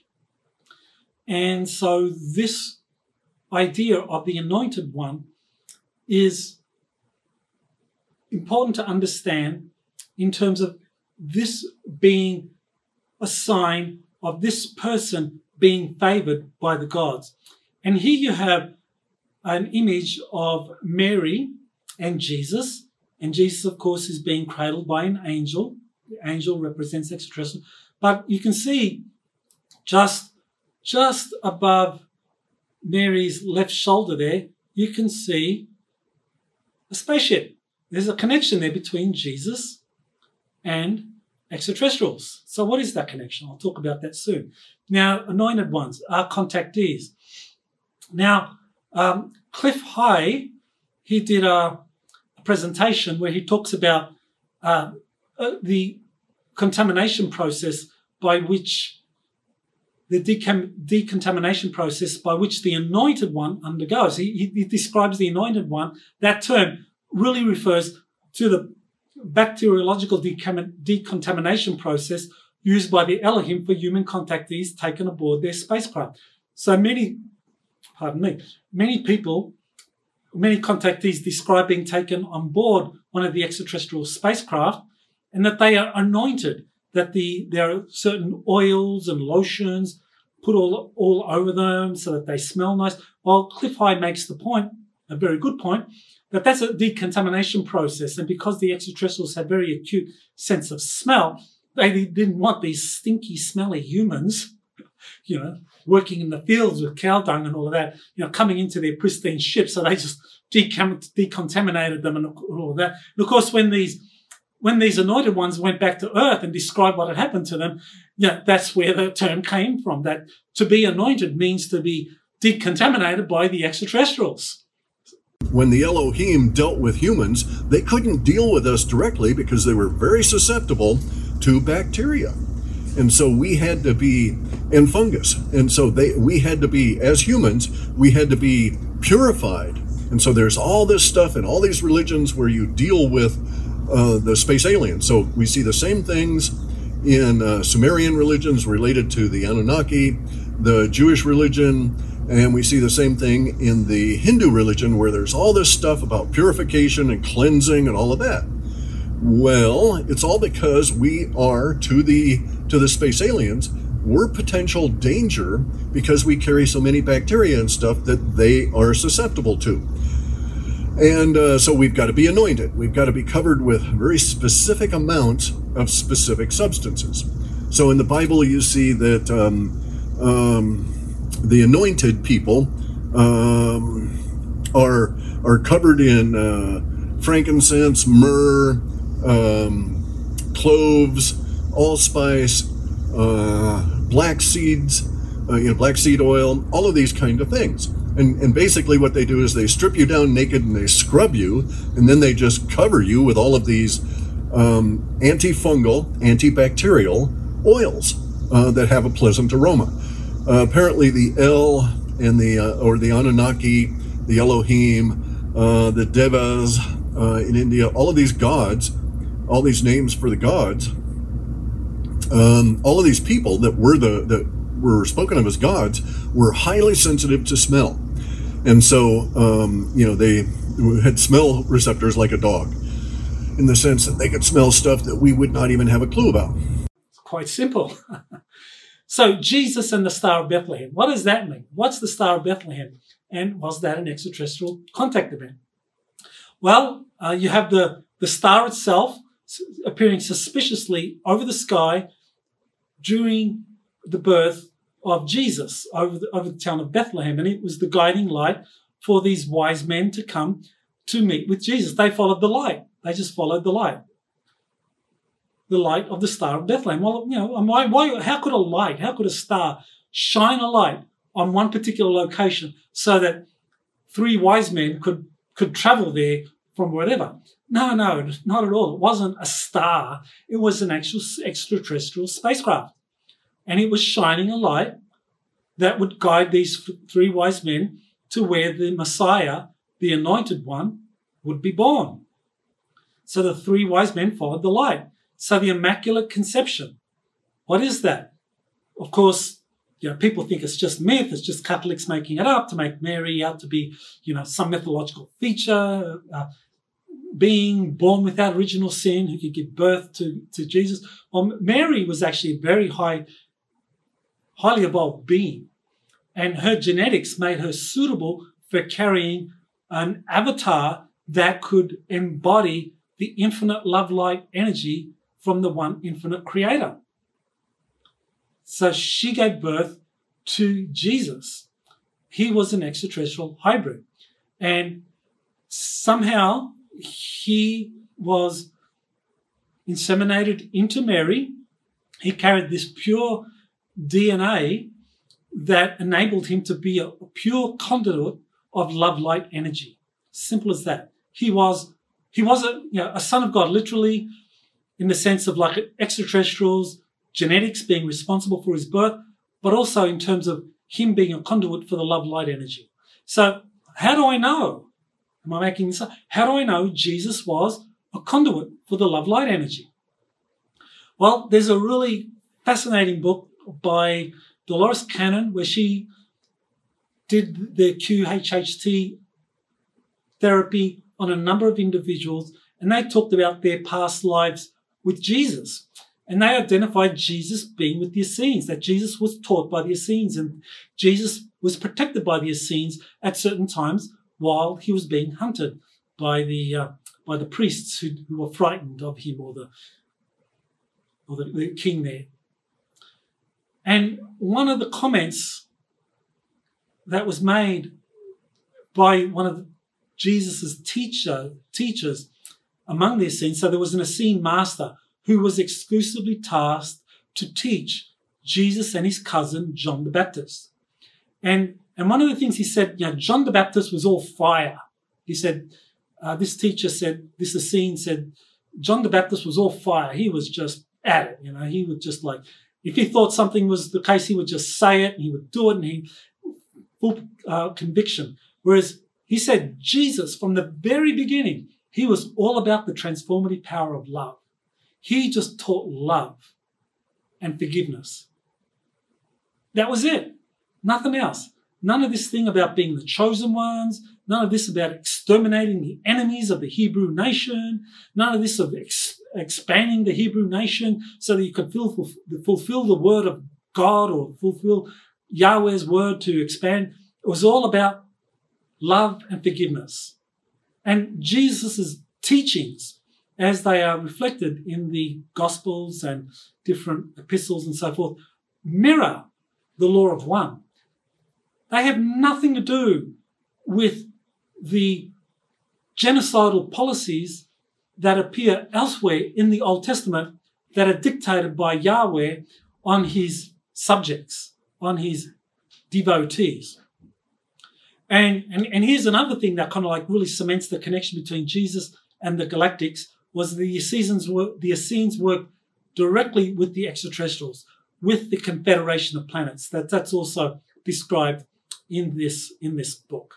[SPEAKER 2] And so this idea of the anointed one is important to understand in terms of this being a sign of this person being favored by the gods. And here you have an image of Mary and Jesus. And Jesus, of course, is being cradled by an angel. The angel represents extraterrestrial. But you can see just above Mary's left shoulder there, you can see a spaceship. There's a connection there between Jesus and extraterrestrials. So what is that connection? I'll talk about that soon. Now, anointed ones are contactees. Now, Cliff High, he did a presentation where he talks about the contamination process by which the decontamination process by which the anointed one undergoes. He describes the anointed one. That term really refers to the bacteriological decontamination process used by the Elohim for human contactees taken aboard their spacecraft. So many people, many contactees describe being taken on board one of the extraterrestrial spacecraft and that they are anointed, that there are certain oils and lotions put all over them so that they smell nice. Well, Cliff High makes the point, a very good point, that that's a decontamination process. And because the extraterrestrials have very acute sense of smell, they didn't want these stinky, smelly humans, working in the fields with cow dung and all of that, coming into their pristine ship. So they just decontaminated them and all of that. And of course, when these anointed ones went back to Earth and described what had happened to them, that's where the term came from, that to be anointed means to be decontaminated by the extraterrestrials.
[SPEAKER 3] When the Elohim dealt with humans, they couldn't deal with us directly because they were very susceptible to bacteria. And so we had to be, and fungus. And so we had to be, as humans, we had to be purified. And so there's all this stuff in all these religions where you deal with the space aliens. So we see the same things in Sumerian religions related to the Anunnaki, the Jewish religion, and we see the same thing in the Hindu religion where there's all this stuff about purification and cleansing and all of that. Well, it's all because we are, to the space aliens, we're potential danger because we carry so many bacteria and stuff that they are susceptible to. And so we've got to be anointed. We've got to be covered with very specific amounts of specific substances. So in the Bible, you see that the anointed people are covered in frankincense, myrrh, cloves, allspice, black seeds, black seed oil, all of these kind of things. And basically what they do is they strip you down naked and they scrub you, and then they just cover you with all of these antifungal, antibacterial oils that have a pleasant aroma. Apparently the El and the Anunnaki, the Elohim, the Devas in India, all of these gods, all these names for the gods, all of these people that were spoken of as gods were highly sensitive to smell. And so, they had smell receptors like a dog, in the sense that they could smell stuff that we would not even have a clue about.
[SPEAKER 2] It's quite simple. So Jesus and the Star of Bethlehem, what does that mean? What's the Star of Bethlehem? And was that an extraterrestrial contact event? Well, you have the star itself appearing suspiciously over the sky during the birth of Jesus over the town of Bethlehem. And it was the guiding light for these wise men to come to meet with Jesus. They followed the light. They just followed the light. The light of the Star of Bethlehem. Well, how could a star shine a light on one particular location so that three wise men could travel there from wherever? No, not at all. It wasn't a star. It was an actual extraterrestrial spacecraft. And it was shining a light that would guide these three wise men to where the Messiah, the anointed one, would be born. So the three wise men followed the light. So the Immaculate Conception, what is that? Of course, people think it's just myth. It's just Catholics making it up to make Mary out to be, some mythological feature, being born without original sin, who could give birth to Jesus. Well, Mary was actually a very highly evolved being, and her genetics made her suitable for carrying an avatar that could embody the infinite love light energy from the one infinite creator. So she gave birth to Jesus. He was an extraterrestrial hybrid. And somehow he was inseminated into Mary. He carried this pure DNA that enabled him to be a pure conduit of love light energy. Simple as that. He was a son of God, literally, in the sense of like extraterrestrials, genetics being responsible for his birth, but also in terms of him being a conduit for the love light energy. So how do I know? Am I making this up? How do I know Jesus was a conduit for the love light energy? Well, there's a really fascinating book by Dolores Cannon where she did the QHHT therapy on a number of individuals, and they talked about their past lives with Jesus. And they identified Jesus being with the Essenes, that Jesus was taught by the Essenes and Jesus was protected by the Essenes at certain times while he was being hunted by the priests who were frightened of him or the king there. And one of the comments that was made by one of Jesus' teachers among the Essenes, so there was an Essene master who was exclusively tasked to teach Jesus and his cousin, John the Baptist. And one of the things he said, John the Baptist was all fire. He said, this Essene said, John the Baptist was all fire. He was just at it, he would just like, if he thought something was the case, he would just say it and he would do it and he full conviction. Whereas he said Jesus, from the very beginning, he was all about the transformative power of love. He just taught love and forgiveness. That was it. Nothing else. None of this thing about being the chosen ones. None of this about exterminating the enemies of the Hebrew nation. None of this of expanding the Hebrew nation so that you could fulfill the word of God or fulfill Yahweh's word to expand. It was all about love and forgiveness. And Jesus' teachings, as they are reflected in the Gospels and different epistles and so forth, mirror the law of one. They have nothing to do with the genocidal policies that appear elsewhere in the Old Testament that are dictated by Yahweh on his subjects, on his devotees. And here's another thing that kind of like really cements the connection between Jesus and the Galactics was the Essenes worked directly with the extraterrestrials, with the Confederation of Planets. That's also described in this book.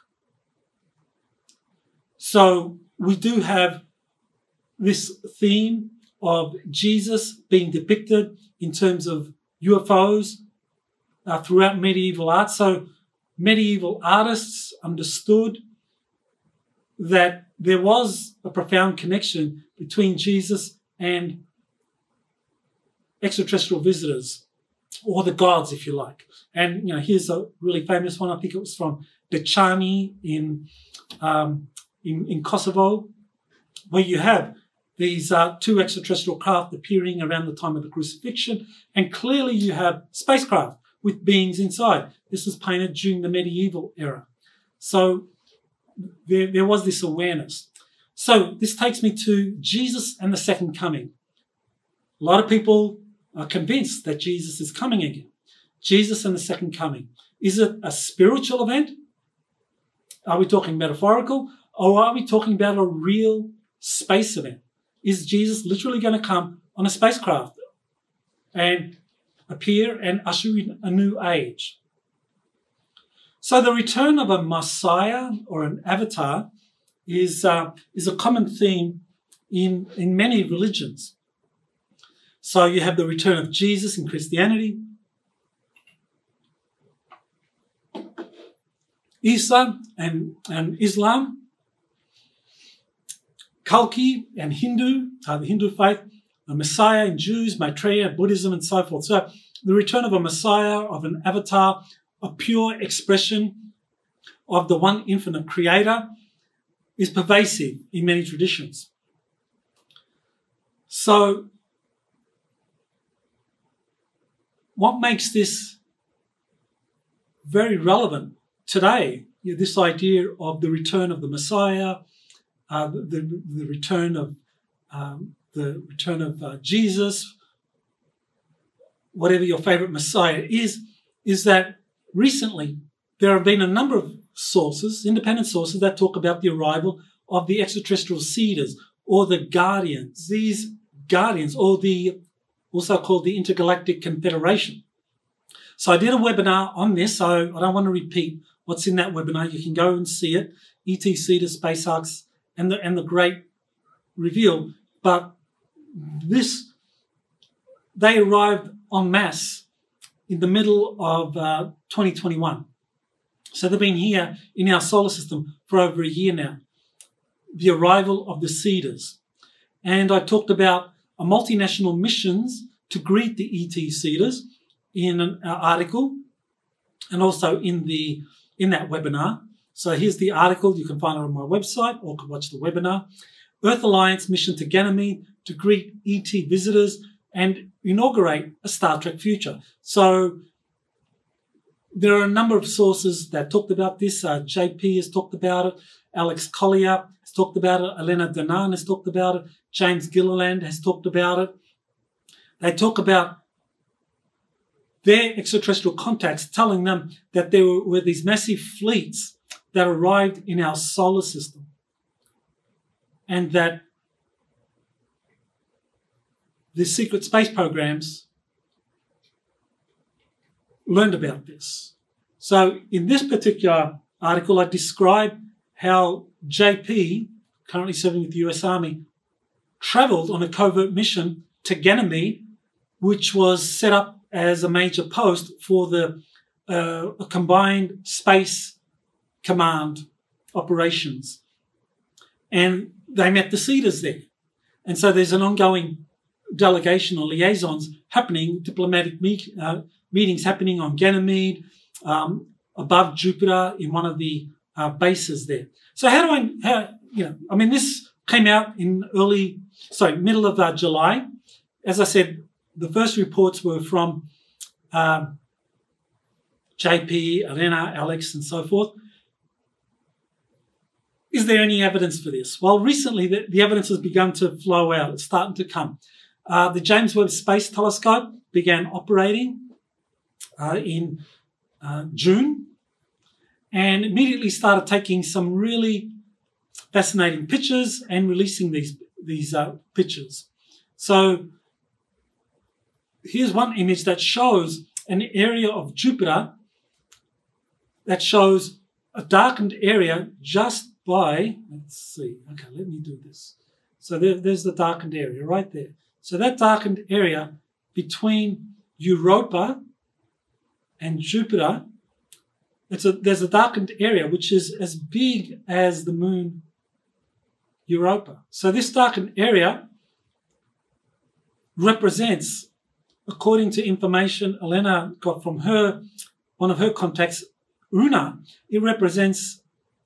[SPEAKER 2] So we do have this theme of Jesus being depicted in terms of UFOs throughout medieval art. So medieval artists understood that there was a profound connection between Jesus and extraterrestrial visitors, or the gods, if you like. And here's a really famous one. I think it was from Dechani in Kosovo, where you have these two extraterrestrial craft appearing around the time of the crucifixion, and clearly you have spacecraft with beings inside. This was painted during the medieval era. So there was this awareness. So this takes me to Jesus and the second coming. A lot of people are convinced that Jesus is coming again. Jesus and the second coming. Is it a spiritual event? Are we talking metaphorical? Or are we talking about a real space event? Is Jesus literally going to come on a spacecraft and appear and usher in a new age? So the return of a Messiah or an avatar is a common theme in many religions. So you have the return of Jesus in Christianity, Isa and Islam, Kalki and Hindu, the Hindu faith, a Messiah in Jews, Maitreya, Buddhism, and so forth. So the return of a Messiah, of an avatar, a pure expression of the one infinite creator is pervasive in many traditions. So, what makes this very relevant today, this idea of the return of the Messiah, the return of Jesus, whatever your favorite Messiah is that recently there have been a number of sources, independent sources, that talk about the arrival of the extraterrestrial seeders or the guardians. These guardians, or the also called the Intergalactic Confederation. So I did a webinar on this, so I don't want to repeat what's in that webinar. You can go and see it, E.T. Seeders, Space Arcs, and the Great Reveal. But they arrived en masse in the middle of 2021. So they've been here in our solar system for over a year now. The arrival of the Seeders. And I talked about a multinational missions to greet the E.T. Seeders in an article and also in that webinar. So here's the article. You can find it on my website or can watch the webinar. Earth Alliance mission to Ganymede to greet E.T. visitors and inaugurate a Star Trek future. So there are a number of sources that talked about this. JP has talked about it. Alex Collier has talked about it. Elena Danaan has talked about it. James Gilliland has talked about it. They talk about their extraterrestrial contacts telling them that there were these massive fleets that arrived in our solar system and that the secret space programs learned about this. So in this particular article, I describe how JP, currently serving with the US Army, travelled on a covert mission to Ganymede, which was set up as a major post for the a combined space command operations. And they met the Seeders there. And so there's an ongoing delegation or liaisons happening, diplomatic meetings happening on Ganymede, above Jupiter in one of the bases there. So this came out in middle of July. As I said, the first reports were from JP, Elena, Alex, and so forth. Is there any evidence for this? Well, recently the evidence has begun to flow out. It's starting to come. The James Webb Space Telescope began operating in June and immediately started taking some really fascinating pictures and releasing these pictures. So here's one image that shows an area of Jupiter that shows a darkened area just by, let's see, okay, let me do this. So there's the darkened area right there. So that darkened area between Europa and Jupiter, there's a darkened area which is as big as the moon Europa. So this darkened area represents, according to information Elena got from one of her contacts, Una, it represents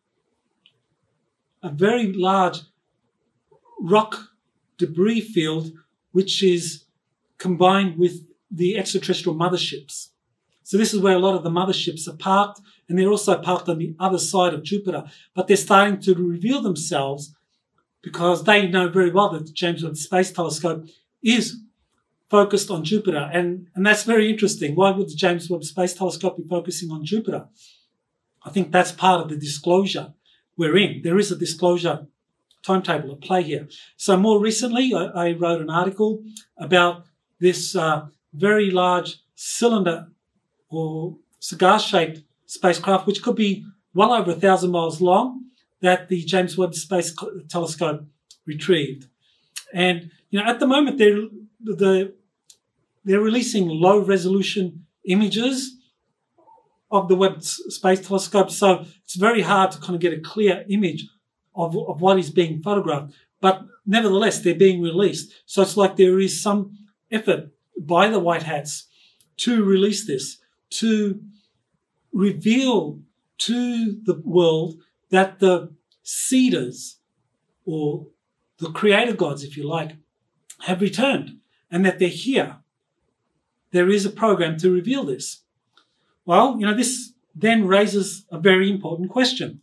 [SPEAKER 2] a very large rock debris field which is combined with the extraterrestrial motherships. So this is where a lot of the motherships are parked, and they're also parked on the other side of Jupiter. But they're starting to reveal themselves because they know very well that the James Webb Space Telescope is focused on Jupiter. And that's very interesting. Why would the James Webb Space Telescope be focusing on Jupiter? I think that's part of the disclosure we're in. There is a disclosure timetable at play here. So more recently, I wrote an article about this very large cylinder or cigar-shaped spacecraft, which could be well over 1,000 miles long, that the James Webb Space Telescope retrieved. And at the moment, they're releasing low-resolution images of the Webb Space Telescope, so it's very hard to kind of get a clear image of what is being photographed. But nevertheless, they're being released. So it's like there is some effort by the White Hats to release this, to reveal to the world that the seeders, or the creator gods, if you like, have returned and that they're here. There is a program to reveal this. Well, this then raises a very important question.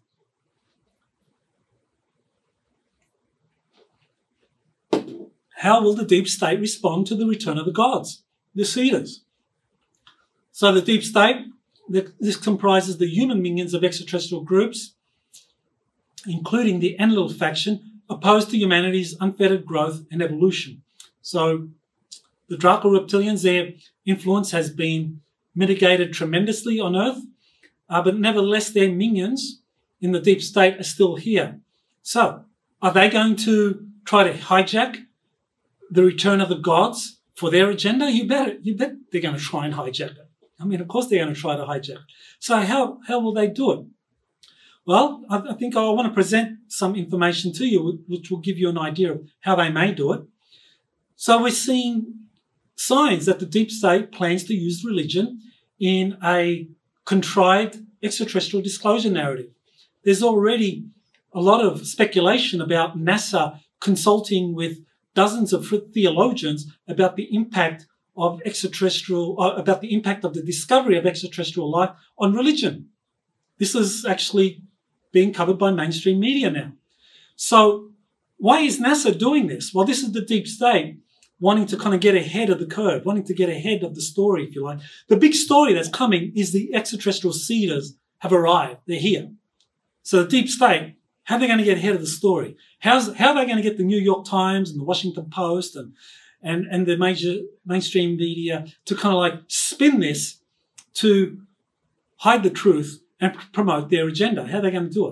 [SPEAKER 2] How will the deep state respond to the return of the gods, the seeders? So the deep state, this comprises the human minions of extraterrestrial groups, including the Enlil faction, opposed to humanity's unfettered growth and evolution. So the Draco reptilians, their influence has been mitigated tremendously on Earth, but nevertheless their minions in the deep state are still here. So are they going to try to hijack the return of the gods for their agenda? You bet they're going to try and hijack it. I mean, of course they're going to try to hijack it. So how will they do it? Well, I think I want to present some information to you which will give you an idea of how they may do it. So we're seeing signs that the deep state plans to use religion in a contrived extraterrestrial disclosure narrative. There's already a lot of speculation about NASA consulting with dozens of theologians about the impact of about the impact of the discovery of extraterrestrial life on religion. This is actually being covered by mainstream media now. So why is NASA doing this? Well, this is the deep state wanting to kind of get ahead of the curve, wanting to get ahead of the story, if you like. The big story that's coming is the extraterrestrial seeders have arrived. They're here. So the deep state, how are they going to get ahead of the story? How are they going to get the New York Times and the Washington Post and the major mainstream media to kind of like spin this to hide the truth and promote their agenda? How are they going to do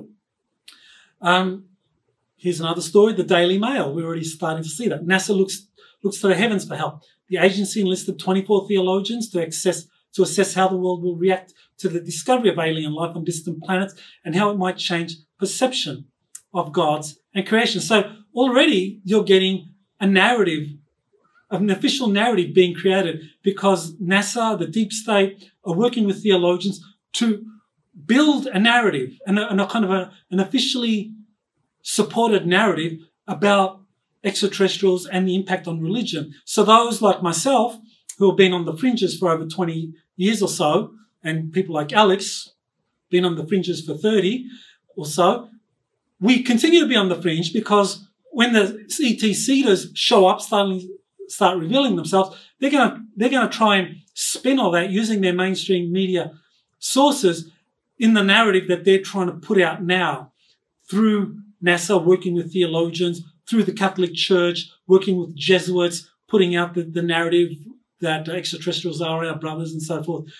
[SPEAKER 2] it? Here's another story, the Daily Mail. We're already starting to see that. NASA looks to the heavens for help. The agency enlisted 24 theologians to assess how the world will react to the discovery of alien life on distant planets and how it might change perception of gods and creation. So already you're getting a narrative, an official narrative being created because NASA, the deep state, are working with theologians to build a narrative and a kind of an officially supported narrative about extraterrestrials and the impact on religion. So those like myself, who have been on the fringes for over 20 years or so, and people like Alex, been on the fringes for 30 or so, we continue to be on the fringe because when the ET seeders show up, start revealing themselves, they're going to try and spin all that using their mainstream media sources in the narrative that they're trying to put out now through NASA working with theologians, through the Catholic Church, working with Jesuits, putting out the narrative that extraterrestrials are our brothers and so forth.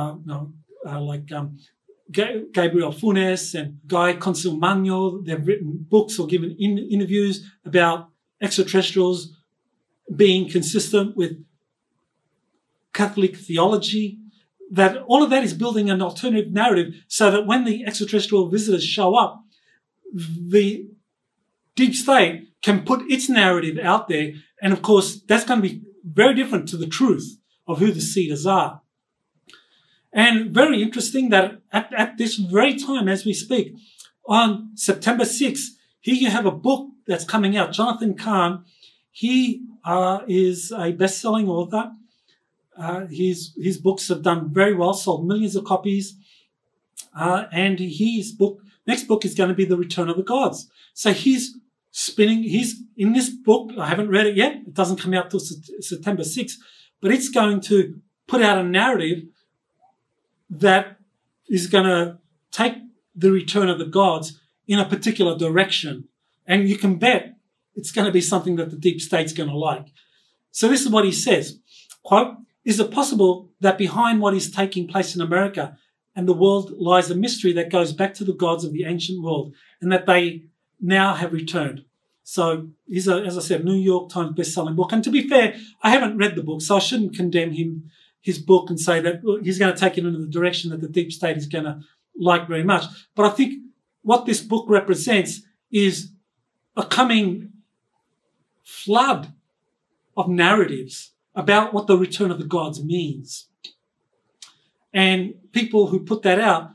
[SPEAKER 2] Gabriel Funes and Guy Consilmagno, they've written books or given interviews about extraterrestrials being consistent with Catholic theology. That all of that is building an alternative narrative so that when the extraterrestrial visitors show up, the deep state can put its narrative out there. And of course, that's going to be very different to the truth of who the seeders are. And very interesting that at this very time as we speak, on September 6th, here you have a book that's coming out. Jonathan Cahn, he is a best-selling author. His books have done very well, sold millions of copies. And his next book is going to be The Return of the Gods. So he's in this book, I haven't read it yet. It doesn't come out till September 6th, but it's going to put out a narrative that is going to take the return of the gods in a particular direction. And you can bet it's going to be something that the deep state's going to like. So this is what he says, quote, "Is it possible that behind what is taking place in America and the world lies a mystery that goes back to the gods of the ancient world and that they now have returned?" So he's as I said, New York Times best-selling book. And to be fair, I haven't read the book, so I shouldn't condemn his book and say that he's going to take it into the direction that the deep state is going to like very much. But I think what this book represents is a coming flood of narratives about what the return of the gods means. And people who put that out,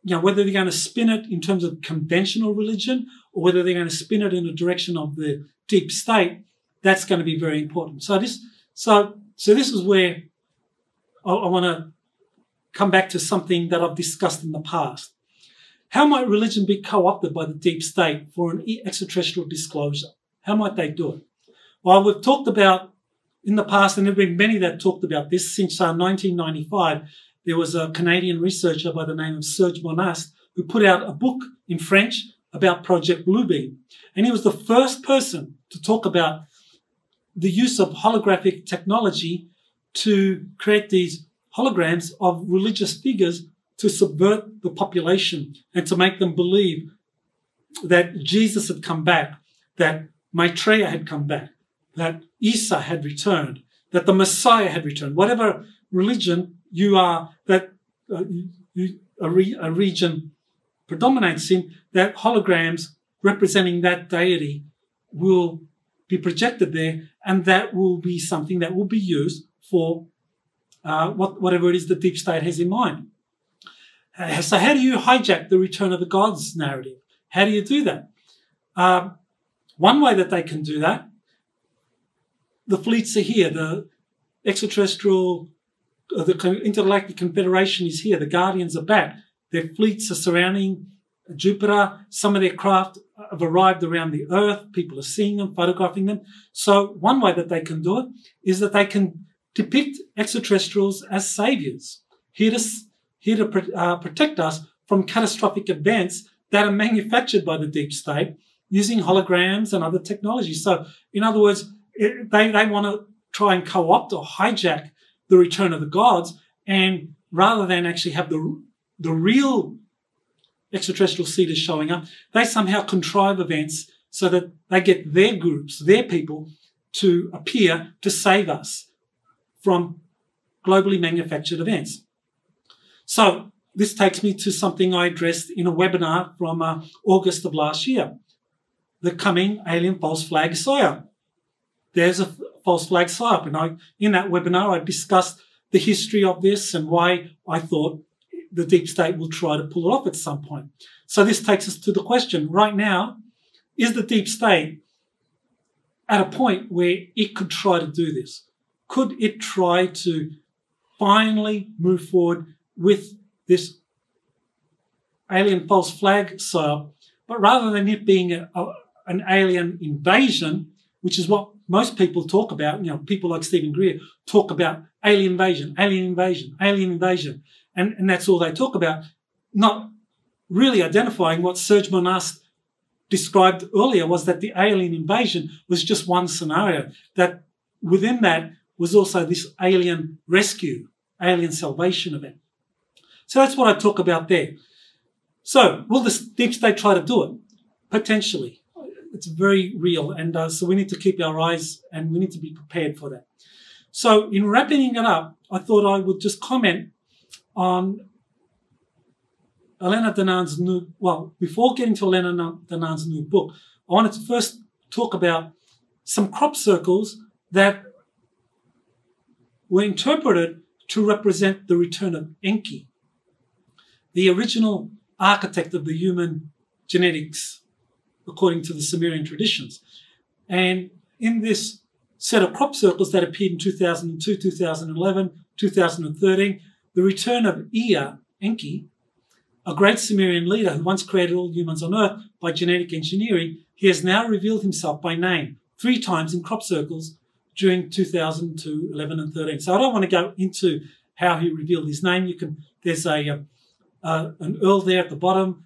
[SPEAKER 2] whether they're going to spin it in terms of conventional religion or whether they're going to spin it in the direction of the deep state, that's going to be very important. So this is where I want to come back to something that I've discussed in the past. How might religion be co-opted by the deep state for an extraterrestrial disclosure? How might they do it? Well, we've talked about in the past, and there have been many that talked about this since 1995. There was a Canadian researcher by the name of Serge Monast who put out a book in French about Project Bluebeam. And he was the first person to talk about the use of holographic technology to create these holograms of religious figures to subvert the population and to make them believe that Jesus had come back, that Maitreya had come back, that Isa had returned, that the Messiah had returned. Whatever religion you are, that a region predominates in, that holograms representing that deity will be projected there, and that will be something that will be used for whatever it is the deep state has in mind. So how do you hijack the return of the gods narrative? How do you do that? One way that they can do that, the fleets are here, the extraterrestrial, the Intergalactic Confederation is here, the Guardians are back, their fleets are surrounding Jupiter, some of their craft have arrived around the Earth, people are seeing them, photographing them. So one way that they can do it is that they can depict extraterrestrials as saviors, here to protect us from catastrophic events that are manufactured by the deep state using holograms and other technologies. So, in other words, they want to try and co-opt or hijack the return of the gods, and rather than actually have the real extraterrestrial seeders showing up, they somehow contrive events so that they get their groups, their people, to appear to save us from globally manufactured events. So this takes me to something I addressed in a webinar from August of last year, the coming alien false flag psyop. There's a false flag psyop, and in that webinar I discussed the history of this and why I thought the deep state will try to pull it off at some point. So this takes us to the question right now, is the deep state at a point where it could try to do this? Could it try to finally move forward with this alien false flag psyop, but rather than it being an alien invasion, which is what most people talk about, people like Stephen Greer talk about alien invasion, alien invasion, alien invasion. And that's all they talk about, not really identifying what Serge Monast described earlier, was that the alien invasion was just one scenario, that within that was also this alien rescue, alien salvation event. So that's what I talk about there. So will the deep state try to do it? Potentially. It's very real, and so we need to keep our eyes and we need to be prepared for that. So in wrapping it up, I thought I would just comment on Elena Danan's before getting to Elena Danan's new book, I wanted to first talk about some crop circles that were interpreted to represent the return of Enki, the original architect of the human genetics, according to the Sumerian traditions. And in this set of crop circles that appeared in 2002, 2011, 2013, the return of Ea, Enki, a great Sumerian leader who once created all humans on Earth by genetic engineering, he has now revealed himself by name 3 times in crop circles during 2002, 11 and 13. So I don't want to go into how he revealed his name. There's an URL there at the bottom,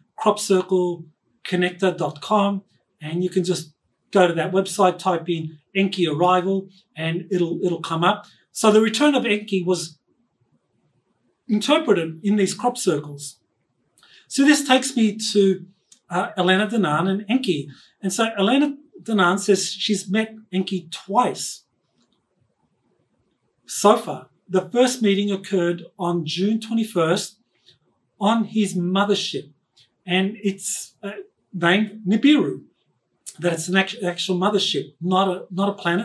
[SPEAKER 2] cropcircleconnector.com, and you can just go to that website, type in Enki arrival, and it'll come up. So the return of Enki was interpreted in these crop circles. So this takes me to Elena Danan and Enki. And so Elena Danan says she's met Enki twice so far. The first meeting occurred on June 21st on his mothership, and it's named Nibiru, that it's an actual mothership, not a planet.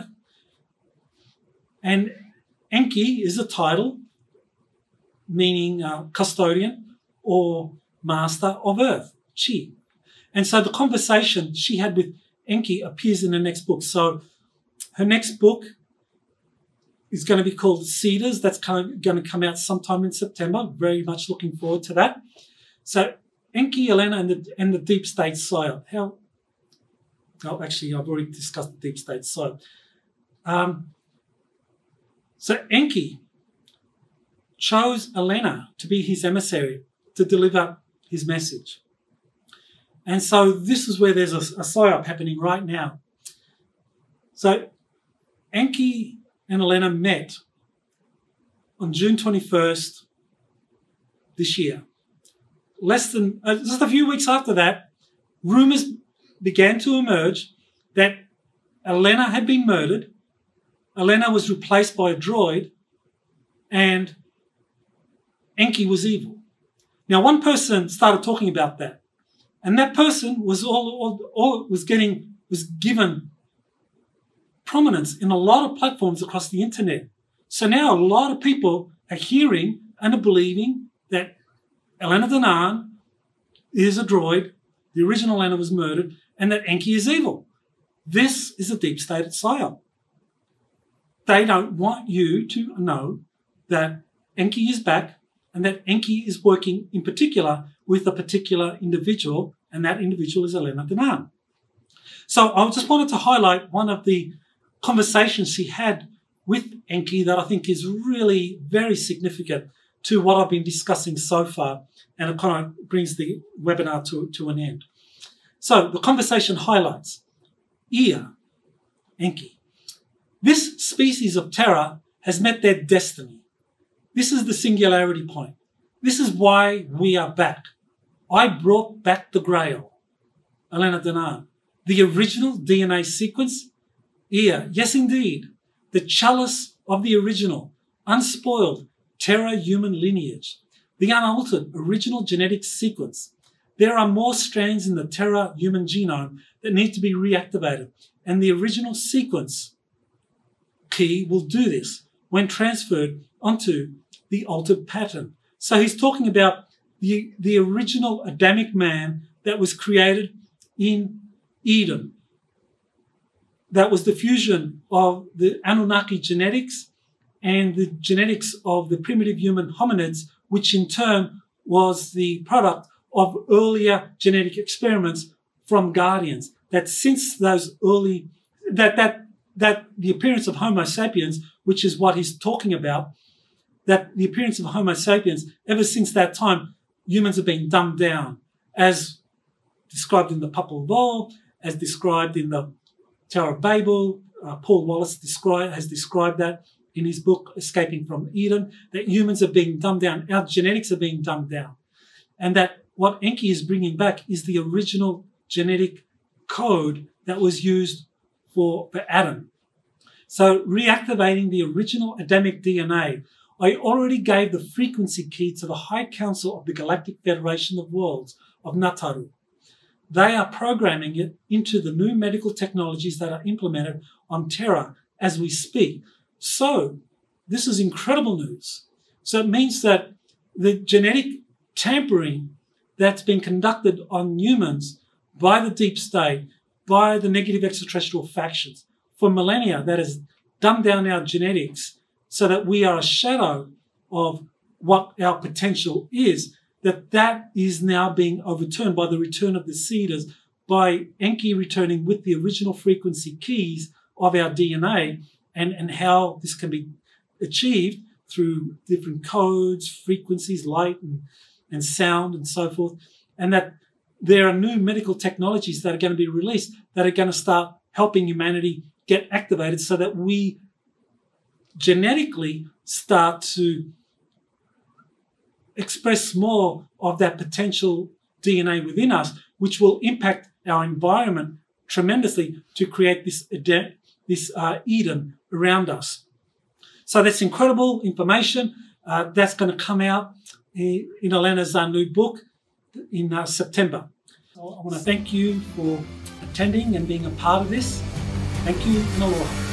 [SPEAKER 2] And Enki is a title meaning custodian or master of Earth, Chi. And so the conversation she had with Enki appears in the next book. So her next book is going to be called Cedars. That's going to come out sometime in September. Very much looking forward to that. So Enki, Elena, and the deep state psyop. Actually, I've already discussed the deep state psyop. So Enki chose Elena to be his emissary to deliver his message. And so this is where there's a psyop happening right now. So Enki and Elena met on June 21st this year. Just a few weeks after that, rumours began to emerge that Elena had been murdered. Elena was replaced by a droid, and Enki was evil. Now, one person started talking about that, and that person was was given prominence in a lot of platforms across the internet. So now a lot of people are hearing and are believing that Elena Danaan is a droid, the original Elena was murdered, and that Enki is evil. This is a deep state psyop. They don't want you to know that Enki is back and that Enki is working in particular with a particular individual, and that individual is Elena Danaan. So I just wanted to highlight one of the conversations she had with Enki that I think is really very significant to what I've been discussing so far, and it kind of brings the webinar to an end. So the conversation highlights Ea, Enki. This species of terror has met their destiny. This is the singularity point. This is why we are back. I brought back the Grail, Elena Danaan, the original DNA sequence. Ea, yes indeed, the chalice of the original, unspoiled Terra human lineage, the unaltered original genetic sequence. There are more strands in the Terra human genome that need to be reactivated, and the original sequence key will do this when transferred onto the altered pattern. So he's talking about the original Adamic man that was created in Eden. That was the fusion of the Anunnaki genetics and the genetics of the primitive human hominids, which in turn was the product of earlier genetic experiments from guardians. That since those early, that the appearance of Homo sapiens, which is what he's talking about, that the appearance of Homo sapiens, ever since that time, humans have been dumbed down, as described in the Popol Vuh, as described in the Tower of Babel. Paul Wallace has described that in his book, Escaping from Eden, that humans are being dumbed down. Our genetics are being dumbed down. And that what Enki is bringing back is the original genetic code that was used for Adam. So reactivating the original Adamic DNA, I already gave the frequency key to the High Council of the Galactic Federation of Worlds of Nataru. They are programming it into the new medical technologies that are implemented on Terra as we speak. So this is incredible news. So it means that the genetic tampering that's been conducted on humans by the deep state, by the negative extraterrestrial factions for millennia, that has dumbed down our genetics so that we are a shadow of what our potential is, that is now being overturned by the return of the Cedars, by Enki returning with the original frequency keys of our DNA, and how this can be achieved through different codes, frequencies, light and sound and so forth, and that there are new medical technologies that are going to be released that are going to start helping humanity get activated so that we genetically start to express more of that potential DNA within us, which will impact our environment tremendously to create this Eden around us. So that's incredible information. That's going to come out in Elena's new book in September. So I want to thank you for attending and being a part of this. Thank you, and aloha.